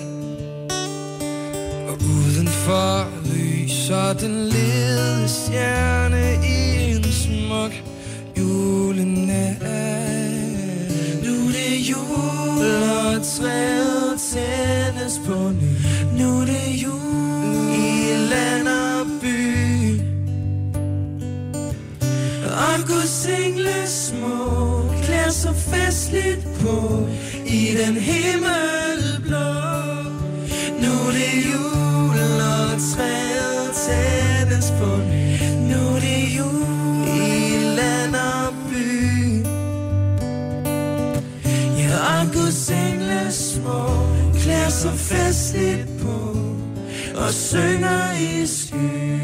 [SPEAKER 14] Og udenfor lyser den lille stjerne i en smuk julenat. Nu er det jul, og træet tændes på ny. Nu er det jul i land og by. Og Guds engle små klæder sig festligt på i den himmelblå. Nu er det jul, og træet tændes på ny. Nu er det jul i land og by. Ja, og Guds engle små klæder sig festligt på og synger i sky.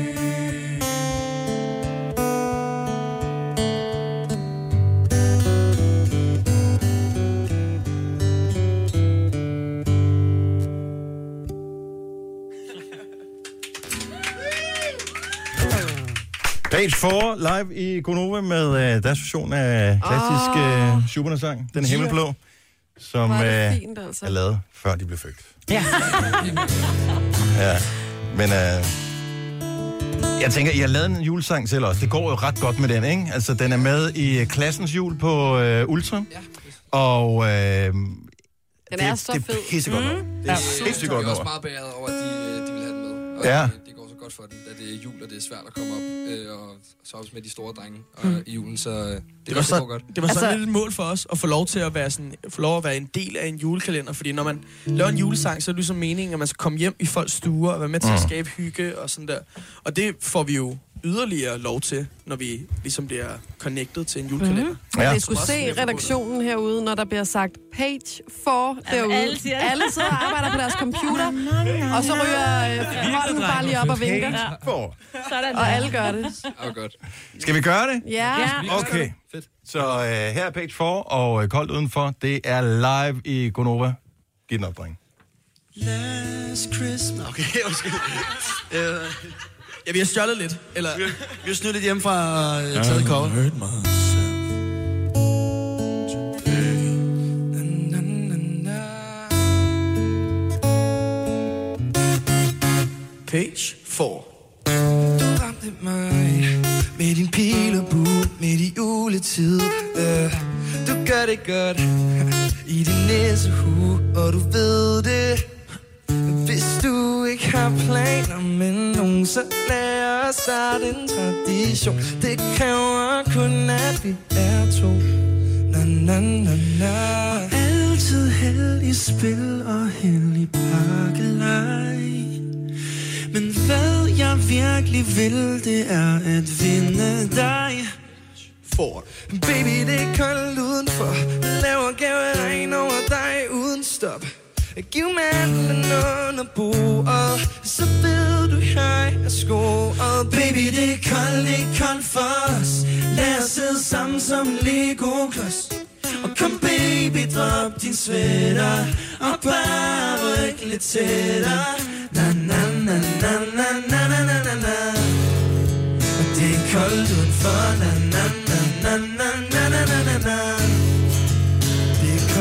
[SPEAKER 2] Page 4 live i Gonova med deres version af klassisk Schubert-sang, Den Himmelblå, som
[SPEAKER 3] fint, altså.
[SPEAKER 2] er lavet før de blev født.
[SPEAKER 5] Ja.
[SPEAKER 2] Ja, men jeg tænker, I har lavet en julesang selv også. Det går jo ret godt med den, ikke? Altså, den er med i klassens jul på Ultra, og
[SPEAKER 3] den er så fed.
[SPEAKER 2] Det er pissegodt nummer. Det er sindssygt godt
[SPEAKER 16] Jeg er
[SPEAKER 2] nummer.
[SPEAKER 16] også meget beæret over, at de vil have den med. Og
[SPEAKER 2] Ja.
[SPEAKER 16] det går så godt for den, da det er jul, og det er svært at komme op. Og så også med de store drenge i julen, så det går godt.
[SPEAKER 15] Det var sådan lidt et mål for os at få lov til at være en del af en julekalender, fordi når man laver en julesang, så er det ligesom meningen, at man skal komme hjem i folks stuer og være med til at skabe hygge og sådan der. Og det får vi jo yderligere lov til, når vi ligesom bliver connected til en julekalender.
[SPEAKER 3] Ja. Jeg skulle se redaktionen herude, når der bliver sagt page 4 derude. Alle sidder og arbejder på deres computer, og så ryger hånden bare lige op og vinker.
[SPEAKER 2] Sådan.
[SPEAKER 3] Og alle gør det.
[SPEAKER 16] Godt.
[SPEAKER 2] Skal vi gøre det?
[SPEAKER 3] Ja.
[SPEAKER 2] Okay. Så her er Page 4, og koldt udenfor, det er live i Gonova. Giv den op, dreng.
[SPEAKER 14] Last Christmas.
[SPEAKER 17] Okay, undskyld.
[SPEAKER 15] Ja, vi har stjålet lidt. Eller
[SPEAKER 17] vi har snydt lidt hjemme fra taget cover.
[SPEAKER 15] Page 4.
[SPEAKER 14] Du ramte mig med din pil og bue midt i juletid. Du gør det godt i din næsehue, og du ved det. Hvis du ikke har planer med nogen, så lad os starte en tradition. Det kræver kun, at vi er to. Na, na, na, na. Og altid heldig spil og heldig pakkelej. Men hvad jeg virkelig vil, det er at vinde dig. For baby, det er koldt udenfor. Laver gaveregn over dig uden stop. Giv mandlen under bordet, så ved du, jeg er skoet. Baby, det er koldt for os. Lad os sidde sammen som Lego-klods. Og kom baby, drop din sweater og bare ryk lidt tættere. Na na na na na na na na na na. Og det er koldt udenfor. Na na na na na na na na na. Det er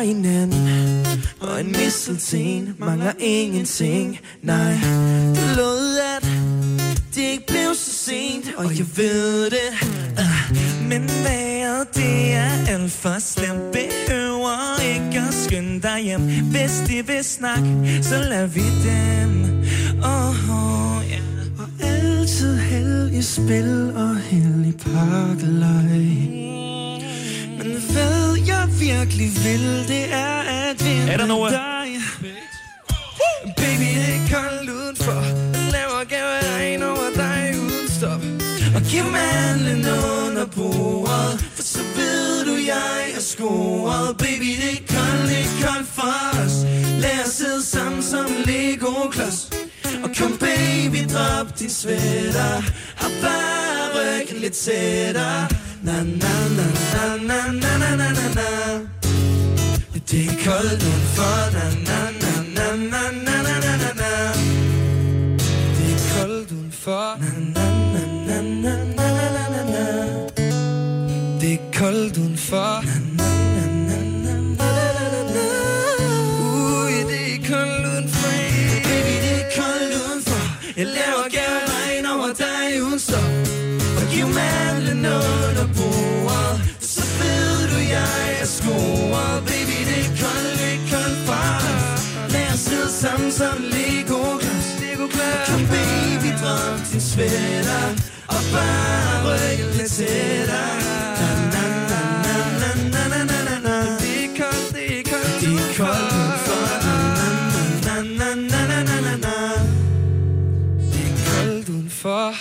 [SPEAKER 14] hinanden, og en mistelten mangler ingenting. Nej, du lovede, at det ikke blev så sent, og jeg ved det. Men vejret, det er alt for slemt. Behøver ikke at skynde dig hjem. Hvis de vil snakke, så lad vi dem. Yeah. Og altid held i spil og held i pakkelej. Men hvad jeg virkelig vil, det er at vinde dig. Baby, det er koldt udenfor. Laver gaver over dig uden stop. Og giv mandlen under bordet, for så ved du, jeg er scoret. Baby, det er koldt for os. Lad os sidde sammen som Lego-klods. Og kom baby, drop din sweater. Og bare ryk lidt tættere. Na na na na na na na na na na. Det er koldt udenfor. Na na na na na na na na na na. Det er koldt udenfor. Na na na na na na na na na. Det er koldt udenfor. Na na na na na na na na. Det er koldt udenfor. Baby, det er koldt udenfor. Jeg laver regn over dig uden stop. Og giv mandlen under bordet, så ved du, jeg er scoret. Baby, det er koldt for os. Lad os sidde sammen som Lego-klods. Kom baby, drop din sweater. Og bare rykke lidt tættere. Na na na na na na na na na. Det er koldt, det er koldt, det er koldt for. Na na na na na na na. Det er koldt udenfor.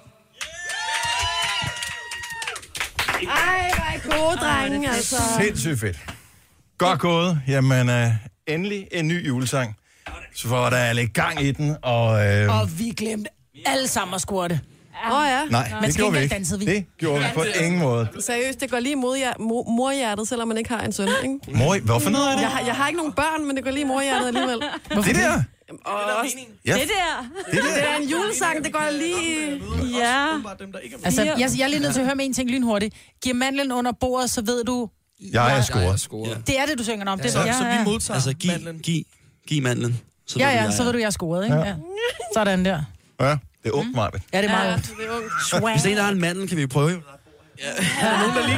[SPEAKER 3] Ej, hvor er gode drenge, altså.
[SPEAKER 2] Sindssygt fedt. Godt gået. Jamen, endelig en ny julesang. Så får der er lidt gang i den,
[SPEAKER 5] Og vi glemte alle sammen at score det.
[SPEAKER 3] Ja.
[SPEAKER 2] Nej, det gjorde vi ikke. Det gjorde vi på ingen måde.
[SPEAKER 3] Seriøst, det går lige imod morhjertet, selvom man ikke har en søn, ikke?
[SPEAKER 2] Hvorfor noget af det?
[SPEAKER 3] Jeg har ikke nogen børn, men det går lige i morhjertet alligevel.
[SPEAKER 2] Det der?
[SPEAKER 3] Ja. Det er en julesang, det går lige...
[SPEAKER 5] Ja. Altså, jeg er lige nødt til at høre med en ting lynhurtigt. Giv mandlen under bordet, så ved du...
[SPEAKER 2] Jeg er scoret.
[SPEAKER 5] Ja. Det er det, du synger om. Det
[SPEAKER 17] så vi modtager altså, giv mandlen. Så
[SPEAKER 5] så ved du, jeg er scoret, ikke? Ja. Sådan der.
[SPEAKER 2] Ja, det er ungt, Marvind.
[SPEAKER 5] Ja, det er meget ungt.
[SPEAKER 17] Hvis en der har en mandel, kan vi prøve.
[SPEAKER 15] Ja, nogen, der lige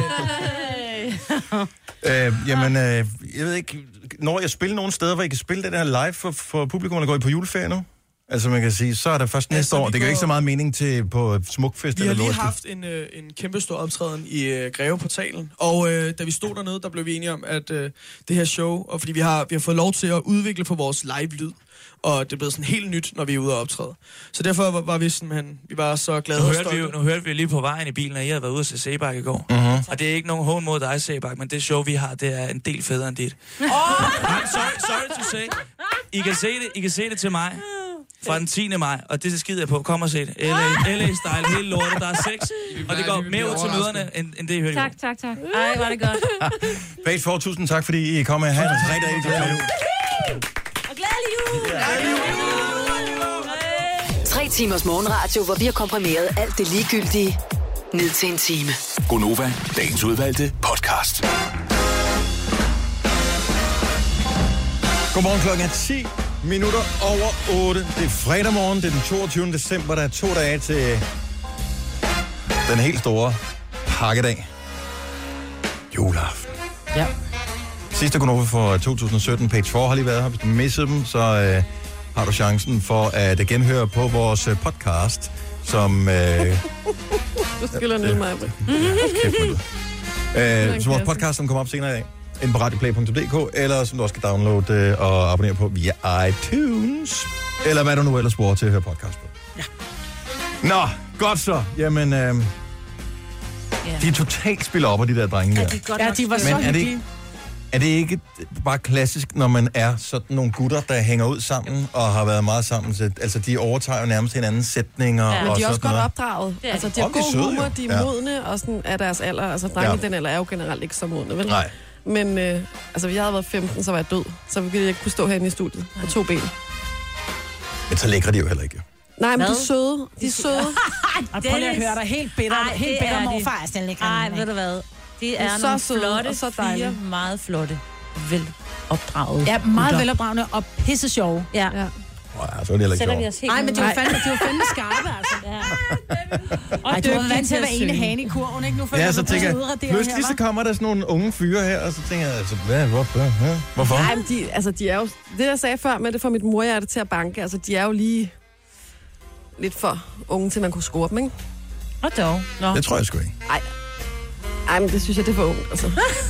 [SPEAKER 15] kan...
[SPEAKER 2] Jeg ved ikke, når jeg spiller nogle steder, hvor I kan spille det der live for publikum, der går I på juleferie nu? Altså man kan sige, så er der først næste år. Det gør ikke så meget mening til på Smukfest.
[SPEAKER 15] Vi har lige haft en kæmpe stor optræden i Greve-portalen, og da vi stod dernede, der blev vi enige om, at det her show, og fordi vi har fået lov til at udvikle på vores live-lyd, og det er blevet sådan helt nyt, når vi er ude og optræde. Så derfor var vi sådan, vi var så glade og stolte.
[SPEAKER 18] Nu hørte vi lige på vejen i bilen, at I havde været ude at se Sebak i går. Uh-huh. Og det er ikke nogen hån mod dig, Sebak, men det show, vi har, det er en del federe end dit. Sorry to say. I kan se det til mig. Fra den 10. maj, og det skider jeg på. Kom og se det. LA-style, hele lortet. Der er sex, og det går mere ud til møderne, end det I hørte.
[SPEAKER 4] Tak. Ej, var det godt.
[SPEAKER 2] Page 4, tusind tak, fordi I kom med. Ha' en rigtig glædelig jul.
[SPEAKER 4] Og glædelig jul!
[SPEAKER 9] 3 timers morgenradio, hvor vi har komprimeret alt det ligegyldige ned til en time.
[SPEAKER 7] Gonova, dagens udvalgte podcast.
[SPEAKER 2] Godmorgen, klokken er 10 minutter over 8. Det er fredag morgen, det er den 22. december. Der er 2 dage til den helt store pakkedag. Juleaften.
[SPEAKER 5] Ja.
[SPEAKER 2] Sidste Gonova for 2017, Page 4 har lige været her. Hvis du missede dem, så har du chancen for at genhøre på vores podcast, som...
[SPEAKER 3] Du skylder ned mig.
[SPEAKER 2] Så vores podcast, som kommer op senere i dag. Enten på radioplay.dk, eller som du også kan downloade og abonnere på via iTunes. Eller hvad du nu ellers bruger til at høre podcast på.
[SPEAKER 5] Ja.
[SPEAKER 2] Nå, godt så. Jamen, de er totalt spillet op af de der drenge der.
[SPEAKER 5] Ja, de var så hyggelige.
[SPEAKER 2] Er det ikke bare klassisk, når man er sådan nogle gutter, der hænger ud sammen og har været meget sammen? Altså, de overtager jo nærmest hinandens sætninger.
[SPEAKER 3] Ja,
[SPEAKER 2] og
[SPEAKER 3] de er også godt
[SPEAKER 2] noget.
[SPEAKER 3] opdraget. Altså, de har god humor, de er modne, og sådan er deres alder. Altså, drenge den alder er jo generelt ikke så modne, vel?
[SPEAKER 2] Nej.
[SPEAKER 3] Men altså, vi havde været 15, så var jeg død. Så ville jeg ikke kunne stå herinde i studiet på 2 ben.
[SPEAKER 2] Men så lækre de jo heller ikke.
[SPEAKER 3] Nej, men de er søde. De er søde.
[SPEAKER 5] Og prøv lige at høre dig helt bitter morfar er stille ikke.
[SPEAKER 4] Nej, ved du hvad? De er
[SPEAKER 3] så
[SPEAKER 4] nogle
[SPEAKER 3] søde
[SPEAKER 4] flotte
[SPEAKER 3] og så dejlige.
[SPEAKER 4] meget flotte. velopdraget.
[SPEAKER 5] Ja, meget velopdragende og pisse sjove.
[SPEAKER 4] Ja.
[SPEAKER 2] Ja, så er det heller ikke sjovt.
[SPEAKER 5] Nej, men det var fandme skarpe, altså.
[SPEAKER 4] Ja.
[SPEAKER 5] Ej, du var vant til at være ene hane i kurven, ikke? Nu
[SPEAKER 2] Ja, så tænker jeg, pludselig så kommer der sådan nogle unge fyre her, og så tænker jeg, altså, hvorfor?
[SPEAKER 3] Nej, men de er jo... Det, jeg sagde før med det for mit morhjerte til at banke, altså, de er jo lige lidt for unge, til man kunne score dem, ikke?
[SPEAKER 4] Og dog. Nå.
[SPEAKER 2] Det tror jeg sgu ikke.
[SPEAKER 3] Ej, men det synes jeg, det er for ungt, altså.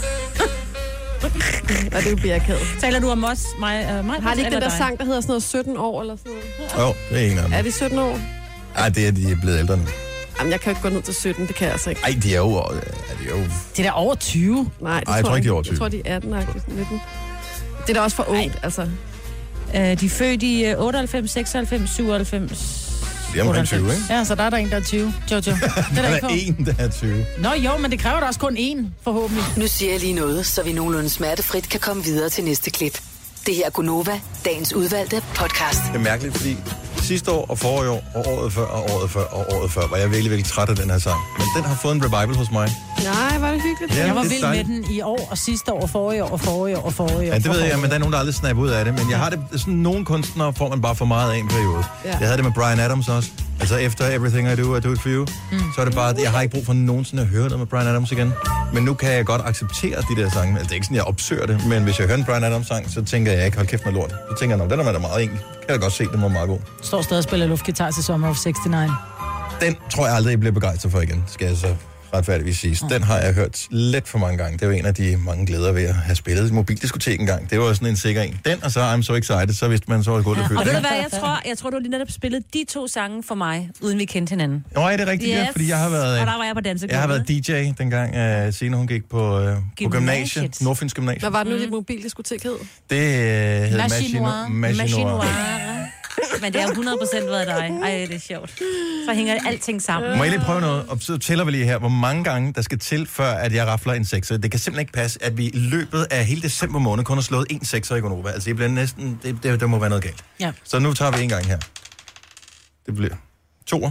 [SPEAKER 3] Og det er jo bjergkædet.
[SPEAKER 4] Taler du om os, mig
[SPEAKER 3] har de ikke den der sang, der hedder sådan noget 17 år, eller sådan noget?
[SPEAKER 2] Jo, det er en af dem.
[SPEAKER 3] Er det 17 år?
[SPEAKER 2] Nej, det er de er blevet ældre nu.
[SPEAKER 3] Jamen, jeg kan jo ikke gå ned til 17, det kan jeg altså ikke.
[SPEAKER 2] Ej, de er jo...
[SPEAKER 5] Det er da over 20.
[SPEAKER 3] Nej,
[SPEAKER 2] jeg tror ikke, de er over 20.
[SPEAKER 3] Jeg tror, de er 18, 19. Det er da også for ungt, altså.
[SPEAKER 4] De er født i 98, 96, 97...
[SPEAKER 2] Det er omkring 20, ikke?
[SPEAKER 5] Ja, så der er en, der er 20, Jojo. Det
[SPEAKER 2] der er en, der er 20.
[SPEAKER 5] Nå jo, men det kræver da også kun én, forhåbentlig.
[SPEAKER 9] Nu siger jeg lige noget, så vi nogenlunde smertefrit kan komme videre til næste klip. Det her er Gunova, dagens udvalgte podcast.
[SPEAKER 2] Det er mærkeligt, fordi sidste år og forrige år og året før og året før og året før var jeg virkelig, virkelig træt af den her sang. Men den har fået en revival hos mig.
[SPEAKER 3] Nej, var det hyggeligt.
[SPEAKER 2] Ja,
[SPEAKER 5] jeg var vild med den i år og sidste år og forrige år og forrige år og forrige år.
[SPEAKER 2] Ja, det ved jeg, men der er nogen, der aldrig snapper ud af det. Men jeg har det sådan, nogle kunstnere får man bare for meget af en periode. Ja. Jeg havde det med Bryan Adams også. Altså efter Everything I Do It For You, så er det bare, jeg har ikke brug for nogensinde at høre noget med Bryan Adams igen. Men nu kan jeg godt acceptere de der sange. Altså det er ikke sådan, jeg opsøger det, men hvis jeg hører en Bryan Adams sang, så tænker jeg ikke, hold kæft med lort. Så tænker jeg, den er da meget enkelt. Kan jeg godt se, den var meget god.
[SPEAKER 5] Står stadig og spiller luftgitar til Summer of 69.
[SPEAKER 2] Den tror jeg aldrig, jeg bliver begejstret for igen, skal jeg så retfærdigvis sige. Den har jeg hørt lidt for mange gange. Det var en af de mange glæder ved at have spillet i mobildiskotek en gang. Det var sådan en sikker en. Den, og så I'm So Excited, så vidste man, så var det godt at fylde.
[SPEAKER 4] Og ved du hvad, jeg tror, du lige netop spillede de to sange for mig, uden vi kendte hinanden.
[SPEAKER 2] Nå, er det rigtigt? Yes. Ja, fordi jeg har været...
[SPEAKER 4] Og der var jeg på dansegulvet.
[SPEAKER 2] Jeg har været DJ dengang, Signe hun gik på gymnasiet. Nordfyns Gymnasium.
[SPEAKER 3] Hvad var det nu, dit mobildiskotek hed?
[SPEAKER 2] Det hed Machinoir.
[SPEAKER 4] Men det har 100% været dig. Ej, det er sjovt. Så hænger alting sammen.
[SPEAKER 2] Må jeg lige prøve noget? Og så tæller vi lige her, hvor mange gange der skal til, før at jeg rafler en sekser. Det kan simpelthen ikke passe, at vi i løbet af hele december måned kun har slået en sekser i Gonova. Altså, jeg bliver næsten... Det må være noget galt.
[SPEAKER 5] Ja.
[SPEAKER 2] Så nu tager vi en gang her. Det bliver 2'er.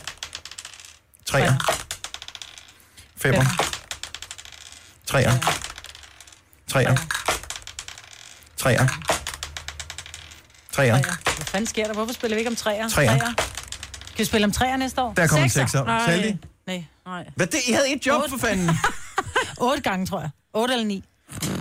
[SPEAKER 2] 3'er. 5'er. 3'er. 3'er. 3'er. 3'er.
[SPEAKER 5] Hvad fanden sker der? Hvorfor spiller vi ikke om 3'er?
[SPEAKER 2] 3'er.
[SPEAKER 5] Kan vi spille om 3'er næste år?
[SPEAKER 2] Der kommer en 6'er. Saldi?
[SPEAKER 5] Nej.
[SPEAKER 2] Hvad det? I havde et job, 8. for fanden.
[SPEAKER 5] 8 gange, tror jeg. 8 eller 9.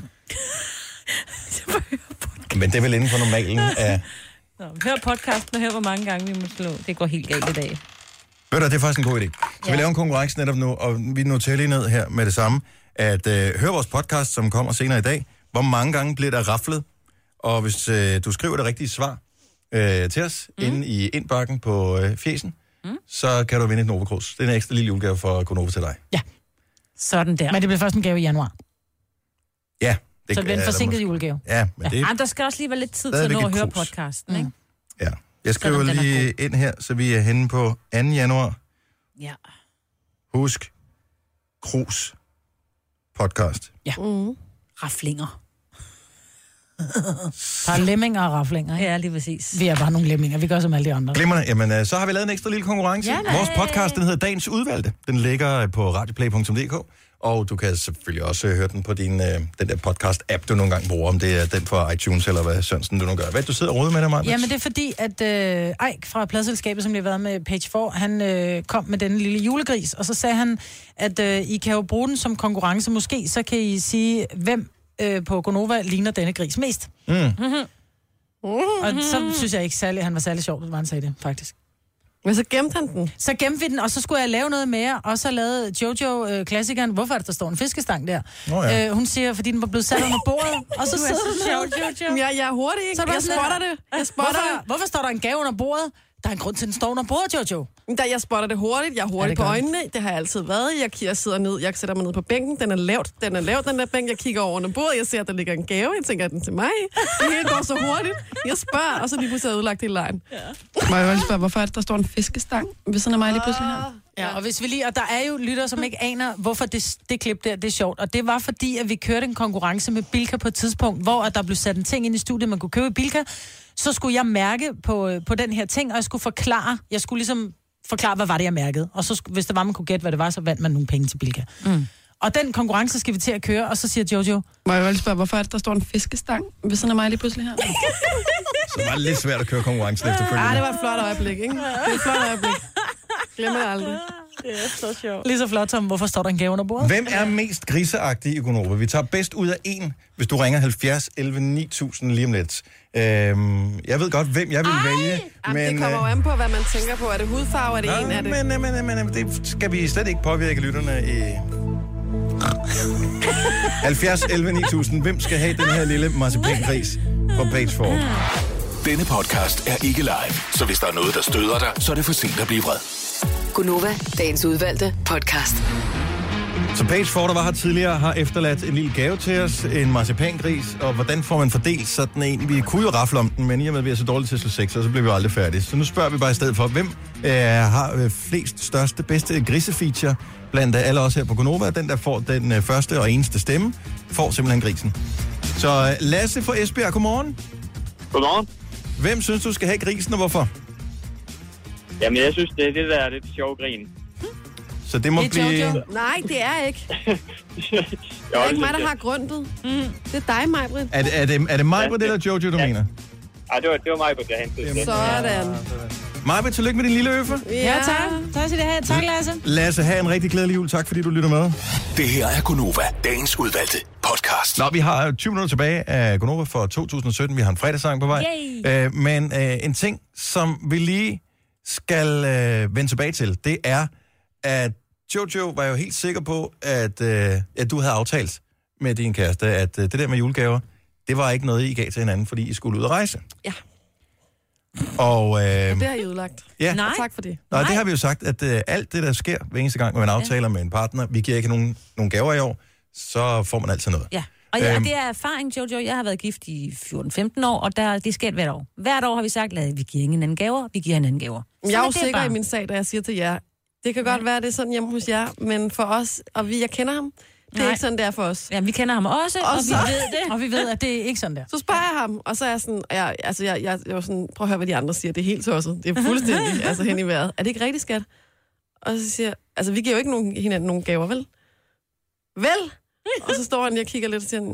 [SPEAKER 2] Men det er vel inden for normalen af...
[SPEAKER 4] Hør podcasten og hør, hvor mange gange vi må slå. Det går helt galt i dag.
[SPEAKER 2] Ved du, det er faktisk en god idé. Så vi laver en konkurrence netop nu, og vi noterer lige ned her med det samme, at hør vores podcast, som kommer senere i dag. Hvor mange gange bliver der raflet? Og hvis du skriver det rigtige svar til os inde i indbakken på fjesen, så kan du vinde et Nova Cruz. Det er en ekstra lille julegave for Gonova til dig.
[SPEAKER 5] Ja. Sådan der. Men det bliver først en gave i januar.
[SPEAKER 2] Ja.
[SPEAKER 5] Det så det bliver en forsinket julegave.
[SPEAKER 2] Ja, men det...
[SPEAKER 4] Der skal også lige være lidt tid til at nå at høre podcasten, ikke?
[SPEAKER 2] Ja. Jeg skriver lige ind her, så vi er henne på 2. januar.
[SPEAKER 4] Ja.
[SPEAKER 2] Husk Cruz podcast.
[SPEAKER 5] Ja.
[SPEAKER 4] Raflinger.
[SPEAKER 5] Der er lemminger og raflinger, ikke?
[SPEAKER 4] Ja, lige præcis.
[SPEAKER 5] Vi er bare nogle lemminger. Vi gør som alle de andre.
[SPEAKER 2] Glimrende. Jamen, så har vi lavet en ekstra lille konkurrence. Ja, vores podcast, den hedder Dagens Udvalgte. Den ligger på radioplay.dk. Og du kan selvfølgelig også høre den på din, den der podcast-app, du nogle gange bruger, om det er den fra iTunes, eller hvad Sørensen du nu gør. Hvad du sidder og rode med det, Maja?
[SPEAKER 5] Jamen, det er fordi, at Eik fra pladselskabet, som lige har været med Page 4, han kom med den lille julegris, og så sagde han, at I kan jo bruge den som konkurrence. Måske så kan I sige, hvem på Gonova ligner denne gris mest. Og så synes jeg ikke særlig, han var særlig sjov, når han sagde det, faktisk.
[SPEAKER 3] Men så gemte han den?
[SPEAKER 5] Så gemte vi den, og så skulle jeg lave noget mere, og så lavede Jojo klassikeren, hvorfor er det, der står en fiskestang der?
[SPEAKER 2] Ja.
[SPEAKER 5] Hun siger, fordi den var blevet sat under bordet, og så sidder
[SPEAKER 3] den Jojo. Jeg er hurtig, ikke? Jeg spotter det.
[SPEAKER 5] Hvorfor står der en gave under bordet? Der er en grund til, at den står under bordet, Jojo.
[SPEAKER 3] Jeg spotter det hurtigt. Jeg er hurtig på øjnene. Det har jeg altid været. Jeg sidder ned. Jeg sætter mig ned på bænken. Den er lavt, den der bænk. Jeg kigger over under bordet. Jeg ser, at der ligger en gave. Jeg tænker, at den til mig. Det hele går så hurtigt. Jeg spørger, og så lige pludselig er udlagt hele lejen. Ja. Må jeg også spørge, hvorfor er det, der står en fiskestang ved sådan af mig lige pludselig her?
[SPEAKER 5] Ja, og hvis vi lige, og der er jo lyttere, som ikke aner, hvorfor det klip der, det er sjovt. Og det var fordi, at vi kørte en konkurrence med Bilka på et tidspunkt, hvor der blev sat en ting ind i studiet, man kunne købe i Bilka. Så skulle jeg mærke på den her ting, og jeg skulle ligesom forklare, hvad var det, jeg mærkede. Og så, hvis det var, man kunne gætte, hvad det var, så vandt man nogle penge til Bilka. Og den konkurrence skal vi til at køre, og så siger Jojo...
[SPEAKER 3] Må jeg lige spørge, hvorfor er det, der står en fiskestang ved sådan af mig lige pludselig her?
[SPEAKER 2] Så var det lidt svært at køre konkurrencen efterfølgende.
[SPEAKER 3] Det var et flot øjeblik, ikke? Det er et flot øjeblik. Glemmer jeg aldrig.
[SPEAKER 4] Det er så sjovt.
[SPEAKER 5] Lige så flot som, hvorfor står der en gave under bordet?
[SPEAKER 2] Hvem er mest griseagtig i Gonova? Vi tager bedst ud af en, hvis du ringer 70 11 9000 lige om lidt. Jeg ved godt, hvem jeg vil vælge.
[SPEAKER 3] Men det kommer jo an på, hvad man tænker på. Er det hudfarve, er det en af det?
[SPEAKER 2] Men det skal vi slet ikke påvirke lytterne i... 70 11 9000. Hvem skal have den her lille marcipangris på page 4?
[SPEAKER 7] Denne podcast er ikke live, så hvis der er noget, der støder dig, så er det for sent at blive vred.
[SPEAKER 9] Gonova, dagens udvalgte podcast.
[SPEAKER 2] Så page 4, der var her tidligere, har efterladt en lille gave til os, en marcipangris, og hvordan får man fordelt sådan en? Vi kunne jo rafle om den, men i og med, at vi er så dårlige til slå 6, så bliver vi aldrig færdige. Så nu spørger vi bare i stedet for, hvem har flest, største, bedste grisefeature blandt alle os her på Gonova. Den, der får den første og eneste stemme, får simpelthen grisen. Så Lasse fra Esbjerg, godmorgen.
[SPEAKER 19] Godmorgen.
[SPEAKER 2] Hvem synes, du skal have grisen, og hvorfor?
[SPEAKER 19] Jamen, jeg synes, det er det, der er lidt sjovt grin.
[SPEAKER 2] Så det må blive...
[SPEAKER 3] Nej, det er ikke. Det er ikke mig, der har grundet. Det er dig, Maj-Brit.
[SPEAKER 2] Er det Maj-Brit eller Jojo, du mener?
[SPEAKER 19] Nej, det var Maj-Brit, jeg hentede.
[SPEAKER 3] Sådan.
[SPEAKER 2] Maj-Brit, tillykke med din lille øffe.
[SPEAKER 5] Ja, tak. Tak skal det have. Tak, Lasse.
[SPEAKER 2] Lasse, have en rigtig glædelig jul. Tak, fordi du lytter med.
[SPEAKER 7] Det her er Gonova, dagens udvalgte podcast.
[SPEAKER 2] Nå, vi har 20 minutter tilbage af Gonova for 2017. Vi har en fredagssang på vej. Men en ting, som vi lige skal vende tilbage til, det er, at Jojo var jo helt sikker på, at du havde aftalt med din kæreste, at det der med julegaver, det var ikke noget, I gav til hinanden, fordi I skulle ud og rejse.
[SPEAKER 3] Ja.
[SPEAKER 2] Og
[SPEAKER 3] det har I udlagt.
[SPEAKER 2] Ja.
[SPEAKER 3] Nej. Tak for det.
[SPEAKER 2] Nå, det har vi jo sagt, at alt det, der sker hver eneste gang, når man aftaler med en partner, vi giver ikke nogen gaver i år, så får man altid noget.
[SPEAKER 4] Ja. Og det er erfaring, Jojo. Jeg har været gift i 14-15 år, og det er sket hvert år. Hvert år har vi sagt, at vi giver ingen anden gaver, vi giver hinanden gaver.
[SPEAKER 3] Jeg er jo sikker i min sag, da jeg siger til jer, det kan godt være, det er sådan hjemme hos jer, men for os, og jeg kender ham, det er ikke sådan, det er for os.
[SPEAKER 4] Ja, vi kender ham også, og
[SPEAKER 3] så,
[SPEAKER 4] vi ved det.
[SPEAKER 5] Og vi ved, at det er ikke sådan der.
[SPEAKER 3] Så spørger jeg ham, og så er jeg sådan, jeg er sådan, prøv at høre, hvad de andre siger, det er helt tosset. Det er fuldstændig hen i vejret. Er det ikke rigtig, skat? Og så siger jeg, vi giver jo ikke hinanden nogen gaver, vel? Vel? Og så står han lige og kigger lidt og siger,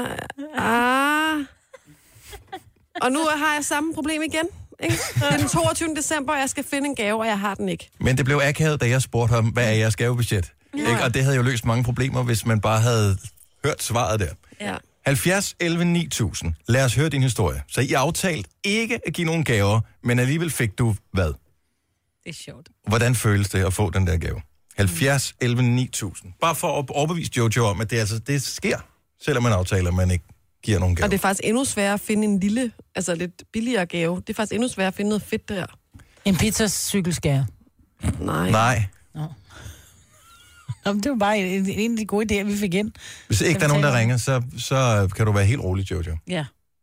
[SPEAKER 3] Og nu har jeg samme problem igen. Ikke? Det er den 22. december, og jeg skal finde en gave, og jeg har den ikke.
[SPEAKER 2] Men det blev akavet, da jeg spurgte ham, hvad er jeres gavebudget? Ikke? Og det havde jo løst mange problemer, hvis man bare havde hørt svaret der.
[SPEAKER 3] Ja.
[SPEAKER 2] 70 11 9000. Lad os høre din historie. Så I aftalt ikke at give nogen gaver, men alligevel fik du hvad?
[SPEAKER 4] Det er sjovt.
[SPEAKER 2] Hvordan føles det at få den der gave? 70 11 9000. Bare for at overbevise Jojo om, at det sker, selvom man aftaler, at man ikke giver nogen gave.
[SPEAKER 3] Og det er faktisk endnu sværere at finde en lille, altså lidt billigere gave. Det er faktisk endnu sværere at finde noget fedt der.
[SPEAKER 5] En pizzas cykelskære.
[SPEAKER 2] Nej.
[SPEAKER 5] Nå, det var bare en af de gode idéer, vi fik ind.
[SPEAKER 2] Hvis ikke der er nogen, der ringer, så kan du være helt rolig, Jojo.
[SPEAKER 4] Ja.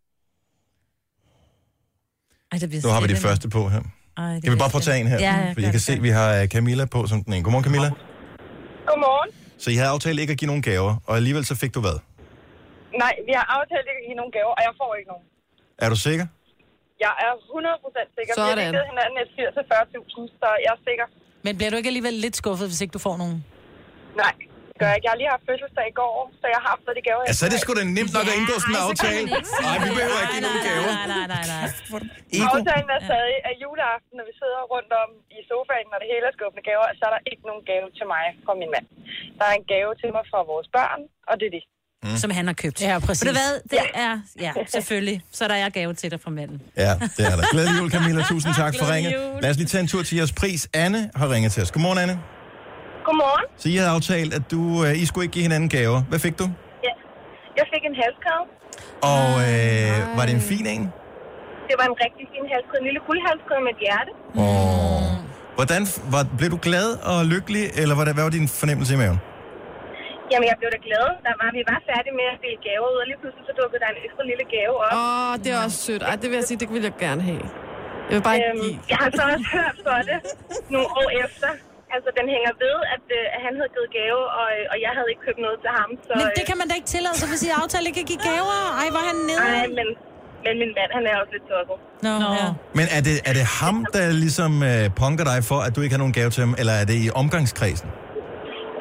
[SPEAKER 2] Nu har vi det første på her. Kan vi bare prøve at tage en her?
[SPEAKER 4] Ja,
[SPEAKER 2] for jeg kan se, at vi har Camilla på som den ene. Godmorgen, Camilla.
[SPEAKER 11] Godmorgen.
[SPEAKER 2] Så I havde aftalt ikke at give nogen gaver, og alligevel så fik du hvad?
[SPEAKER 11] Nej, vi har aftalt ikke at give nogen gaver, og jeg får ikke nogen.
[SPEAKER 2] Er du sikker?
[SPEAKER 11] Jeg er 100% sikker.
[SPEAKER 3] Sådan.
[SPEAKER 11] Vi har givet hinanden et 80-40.000, så jeg er sikker.
[SPEAKER 5] Men bliver du ikke alligevel lidt skuffet, hvis ikke du får nogen?
[SPEAKER 11] Nej, det gør jeg ikke. Jeg har lige haft fødselsdag i går, så jeg har haft de gaver.
[SPEAKER 2] Ja, så er det sgu da nemt nok at indgå sådan en aftale. Nej, vi behøver ikke give nogen gaver.
[SPEAKER 11] Nej. Aftalen er stadig, at juleaften, når vi sidder rundt om i sofaen, når det hele er skuffende gaver, så er der ikke nogen gave til mig fra min mand. Der er en gave til mig fra vores børn, og det er det.
[SPEAKER 4] Som han har købt.
[SPEAKER 5] Ja, præcis.
[SPEAKER 4] Ved du hvad? Det er, selvfølgelig. Så der er gave til dig fra manden.
[SPEAKER 2] Ja, det er der. Glædelig jul, Camilla. Tusind tak for ringet. Lad os lige tage en tur til jeres pris. Anne har ringet til os. Godmorgen, Anne.
[SPEAKER 11] Godmorgen.
[SPEAKER 2] Så I havde aftalt, at I skulle ikke give hinanden gaver. Hvad fik du?
[SPEAKER 11] Ja, jeg fik en halskæde.
[SPEAKER 2] Og var det en fin en?
[SPEAKER 11] Det var en rigtig fin halskæde. En lille guldhalskæde med et hjerte.
[SPEAKER 2] Hvordan blev du glad og lykkelig, eller hvad var din fornemmelse i maven?
[SPEAKER 11] Jamen, jeg blev da glad. Vi var færdige med at dele gaver ud, og lige pludselig så dukkede der en ekstra lille gave op.
[SPEAKER 3] Det er også sødt. Det vil jeg sige, det vil jeg gerne have. Jeg vil bare ikke give.
[SPEAKER 11] Jeg har så også hørt for det nogle år efter. Altså, den hænger ved, at han havde givet gave, og jeg havde ikke købt noget til ham. Så,
[SPEAKER 5] men det kan man da ikke tillade sig, hvis I aftale ikke at give gaver. Ej, var han nede?
[SPEAKER 11] Nej, men min mand, han er også lidt tosset.
[SPEAKER 5] Nå. Ja.
[SPEAKER 2] Men er det ham, der ligesom punker dig for, at du ikke har nogen gave til ham, eller er det i omgangskredsen?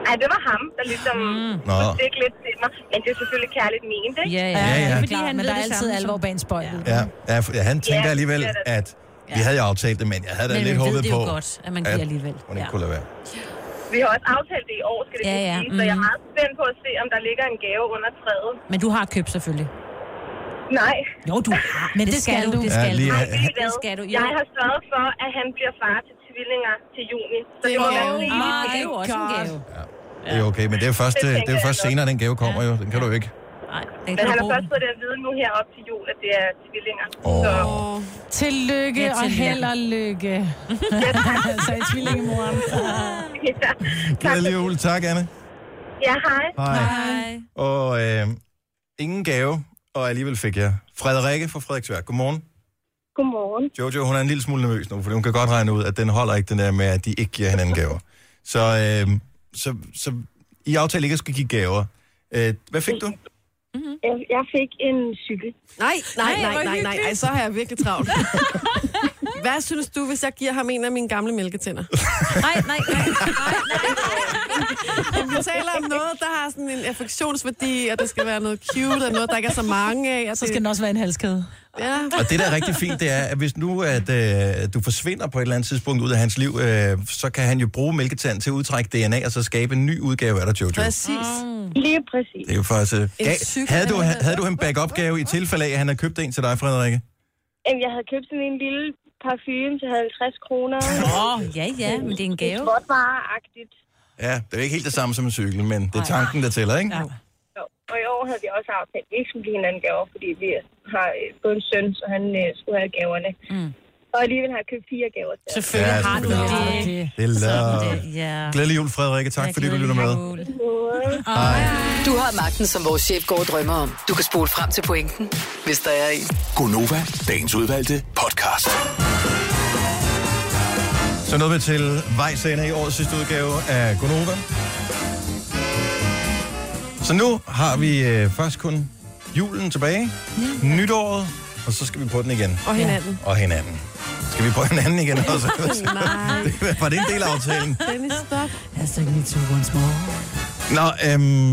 [SPEAKER 11] Ej, det var ham, der ligesom kunne stikke lidt til mig. Men det er selvfølgelig kærligt ment, ikke?
[SPEAKER 5] Ja. Fordi han men der er altid alvor bag en spøjt.
[SPEAKER 2] Ja, han tænker alligevel, at vi havde jo aftalt det, men jeg havde da lidt håbet på.
[SPEAKER 4] Men det er jo godt, at man giver alligevel.
[SPEAKER 2] Hun ikke kunne lade være.
[SPEAKER 11] Vi har også aftalt det i år, skal det sige. Så jeg er meget spændt på at se, om der ligger en gave under træet.
[SPEAKER 4] Men du har købt selvfølgelig.
[SPEAKER 11] Nej.
[SPEAKER 4] Jo, du har. Men det skal du.
[SPEAKER 11] Det skal du. Jeg har sørget for, at han bliver far til tvillinger til juni. Så det må være rigeligt.
[SPEAKER 4] Det er jo også en gave.
[SPEAKER 2] Det er okay, men det er jo først senere, den gave kommer jo. Den kan du ikke.
[SPEAKER 4] Nej,
[SPEAKER 11] men han har først fået det at vide nu her op til jul, at det er tvillinger.
[SPEAKER 5] Tillykke og held og lykke. Sagde tvillingemoren.
[SPEAKER 2] Glædelig jul. Tak, Anne.
[SPEAKER 11] Ja, hej.
[SPEAKER 2] Hej. Og ingen gave, og alligevel fik jeg Frederikke fra Frederiksværk. Godmorgen.
[SPEAKER 11] Godmorgen.
[SPEAKER 2] Jojo, hun er en lille smule nervøs nu, for hun kan godt regne ud, at den holder ikke den der med, at de ikke giver hinanden gaver. Så I aftale ikke at skulle give gaver. Hvad fik du?
[SPEAKER 11] Jeg fik en cykel.
[SPEAKER 3] Nej, så har jeg virkelig travlt. Hvad synes du, hvis jeg giver ham en af mine gamle mælketænder?
[SPEAKER 4] Nej.
[SPEAKER 3] Vi taler om noget, der har sådan en affektionsværdi, og det skal være noget cute, og noget, der ikke er så mange af.
[SPEAKER 5] Så skal den også være en halskæde.
[SPEAKER 3] Ja.
[SPEAKER 2] Og det, der er rigtig fint, det er, at hvis nu at, du forsvinder på et eller andet tidspunkt ud af hans liv, så kan han jo bruge mælketand til at udtrække DNA, og så skabe en ny udgave af dig, Jojo.
[SPEAKER 3] Præcis.
[SPEAKER 11] Lige præcis.
[SPEAKER 2] Det er jo faktisk... Havde du en backup-gave i tilfælde af, at han havde købt en til dig, Frederikke?
[SPEAKER 11] Jeg havde købt sådan en lille parfume til 50 kroner.
[SPEAKER 4] Ja, men det er en gave.
[SPEAKER 11] Sportvareagtigt.
[SPEAKER 2] Ja, det er ikke helt det samme som en cykel, men det er tanken, der tæller, ikke?
[SPEAKER 11] Ja. Og i år havde vi også aftalt, at vi ikke skulle give hinanden gaver, fordi vi har fået en søn, så han skulle have gaverne. Og alligevel har jeg købt 4 gaver til.
[SPEAKER 4] Selvfølgelig har du det.
[SPEAKER 2] Det er love. Glædelig jul, Frederikke. Tak fordi du lytter med.
[SPEAKER 9] Hej. Du har magten, som vores chef går og drømmer om. Du kan spole frem til pointen, hvis der er en.
[SPEAKER 7] Gonova, dagens udvalgte podcast.
[SPEAKER 2] Så nåede vi til vejs ende i årets sidste udgave af Gonova. Så nu har vi først kun julen tilbage, nytåret, og så skal vi på den igen.
[SPEAKER 3] Og hinanden.
[SPEAKER 2] Og hinanden. Skal vi på hinanden igen også?
[SPEAKER 3] Nej.
[SPEAKER 2] Var det en del af aftalen?
[SPEAKER 3] Dennis, stop.
[SPEAKER 5] Hashtag me too once more.
[SPEAKER 2] Nå,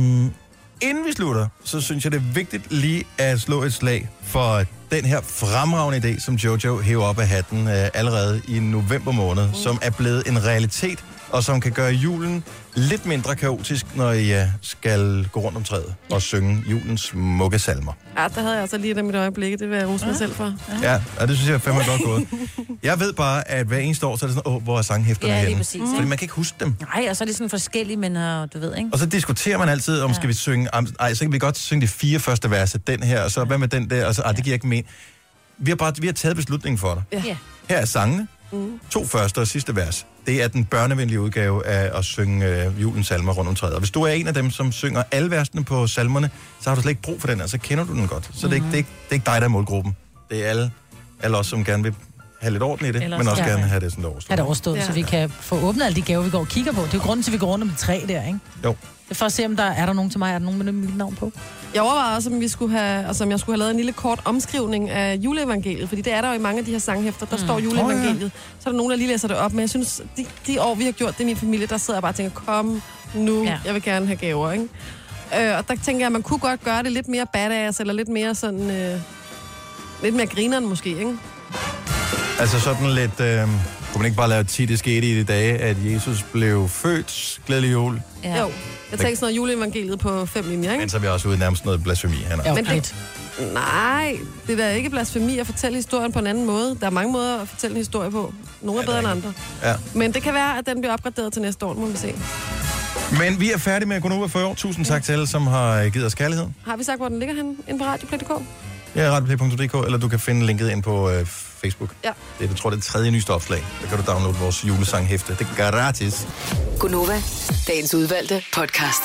[SPEAKER 2] inden vi slutter, så synes jeg, det er vigtigt lige at slå et slag for den her fremragende idé, som Jojo hæver op af hatten allerede i november måned, som er blevet en realitet, og som kan gøre julen lidt mindre kaotisk, når I skal gå rundt om træet og synge julens smukke salmer.
[SPEAKER 3] Ja, der havde jeg altså lige det mit øjeblik. Det vil jeg rose mig selv for.
[SPEAKER 2] Ja, og det synes jeg er fandme godt gået. Jeg ved bare, at hver eneste år, så er det sådan, hvor er sanghæfterne henne?
[SPEAKER 4] Præcis.
[SPEAKER 2] Fordi man kan ikke huske dem.
[SPEAKER 4] Nej, og så er det sådan forskellige, men du ved, ikke?
[SPEAKER 2] Og så diskuterer man altid, om skal vi synge... så kan vi godt synge de 4 første verser, den her, og så hvad med den der, og så, det giver ikke mening. Vi har taget beslutningen for dig.
[SPEAKER 4] Ja.
[SPEAKER 2] Her er sangene. 2 første og sidste vers. Det er den børnevenlige udgave af at synge julens salmer rundt om træet. Og hvis du er en af dem, som synger alle versene på salmerne, så har du slet ikke brug for den, og så kender du den godt. Så det er ikke dig, der er målgruppen. Det er alle os, som gerne vil have lidt orden i det, men også gerne have det sådan overstået.
[SPEAKER 5] Have det overstået, så vi kan få åbnet alle de gaver, vi går og kigger på. Det er jo grunden til, at vi går rundt om det træ der, ikke?
[SPEAKER 2] Jo.
[SPEAKER 5] Det er for at se, om er der nogen til mig, er der nogen med mit navn på?
[SPEAKER 3] Jeg overvejede også, om jeg skulle have lavet en lille kort omskrivning af juleevangeliet, fordi det er der jo i mange af de her sanghæfter, der står juleevangeliet. Så er der nogen, der lige læser det op, men jeg synes, de år, vi har gjort det i min familie, der sidder jeg bare og tænker, kom nu, jeg vil gerne have gaver, ikke? Og der tænker jeg, at man kunne godt gøre det lidt mere badass, eller lidt mere sådan, lidt mere grineren måske, ikke?
[SPEAKER 2] Altså sådan lidt, kunne man ikke bare lave det skete i de dage, at Jesus blev født, glædelig jul?
[SPEAKER 3] Ja. Jo, jeg tænker sådan noget juleevangeliet på 5 linjer, ikke?
[SPEAKER 2] Men så er vi også ude nærmest noget blasfemi, Hanna.
[SPEAKER 3] Men nej, det er da ikke blasfemi at fortælle historien på en anden måde. Der er mange måder at fortælle en historie på. Nogle er bedre end andre.
[SPEAKER 2] Ja.
[SPEAKER 3] Men det kan være, at den bliver opgraderet til næste år, må vi se.
[SPEAKER 2] Men vi er færdige med Gonova for i år. Tusind tak til alle, som har givet os kærlighed.
[SPEAKER 3] Har vi sagt, hvor den ligger henne? Inde på radioplay.dk?
[SPEAKER 2] Ja, radioplay.dk, eller du kan finde linket ind på Facebook.
[SPEAKER 3] Ja.
[SPEAKER 2] Jeg tror, det er det 3. nyeste opslag. Der kan du downloade vores julesanghæfte. Det er gratis.
[SPEAKER 9] Gonova, dagens udvalgte podcast.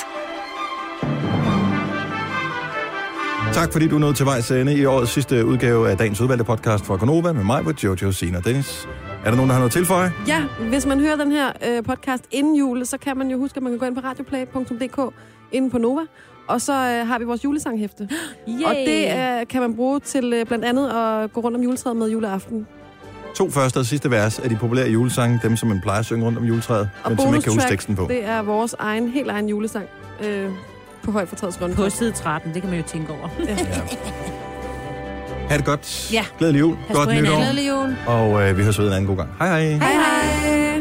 [SPEAKER 2] Tak fordi du nåede til vejs ende i årets sidste udgave af dagens udvalgte podcast fra Gonova med mig, Jojo, Signe og Dennis. Er der nogen, der har noget at tilføje?
[SPEAKER 3] Ja, hvis man hører den her podcast inden jul, så kan man jo huske, at man kan gå ind på radioplay.dk inde på Nova. Og så har vi vores julesanghæfte. Og det kan man bruge til blandt andet at gå rundt om juletræet med juleaften.
[SPEAKER 2] 2 første og sidste vers af de populære julesange, dem som man plejer at synge rundt om juletræet,
[SPEAKER 3] Og
[SPEAKER 2] men som ikke kan huske
[SPEAKER 3] bonustrack,
[SPEAKER 2] teksten på.
[SPEAKER 3] det er vores helt egen julesang på Høj for Træets Grønne.
[SPEAKER 4] På side 13, det kan man jo tænke over.
[SPEAKER 3] Ja.
[SPEAKER 2] Ha' det godt.
[SPEAKER 4] Ja.
[SPEAKER 2] Glædelig jul.
[SPEAKER 4] Pas
[SPEAKER 2] Godt
[SPEAKER 4] på hinanden.
[SPEAKER 2] nytår.
[SPEAKER 4] Glædelig jul.
[SPEAKER 2] Og vi høres ved en anden god gang. Hej hej.
[SPEAKER 3] Hej hej.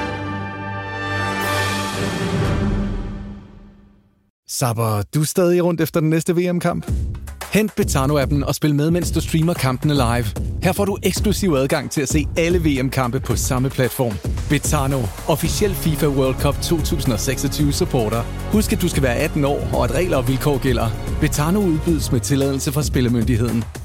[SPEAKER 20] Sapper, du er stadig rundt efter den næste VM-kamp? Hent Betano-appen og spil med, mens du streamer kampene live. Her får du eksklusiv adgang til at se alle VM-kampe på samme platform. Betano, officiel FIFA World Cup 2026 supporter. Husk, at du skal være 18 år, og at regler og vilkår gælder. Betano udbydes med tilladelse fra Spillemyndigheden.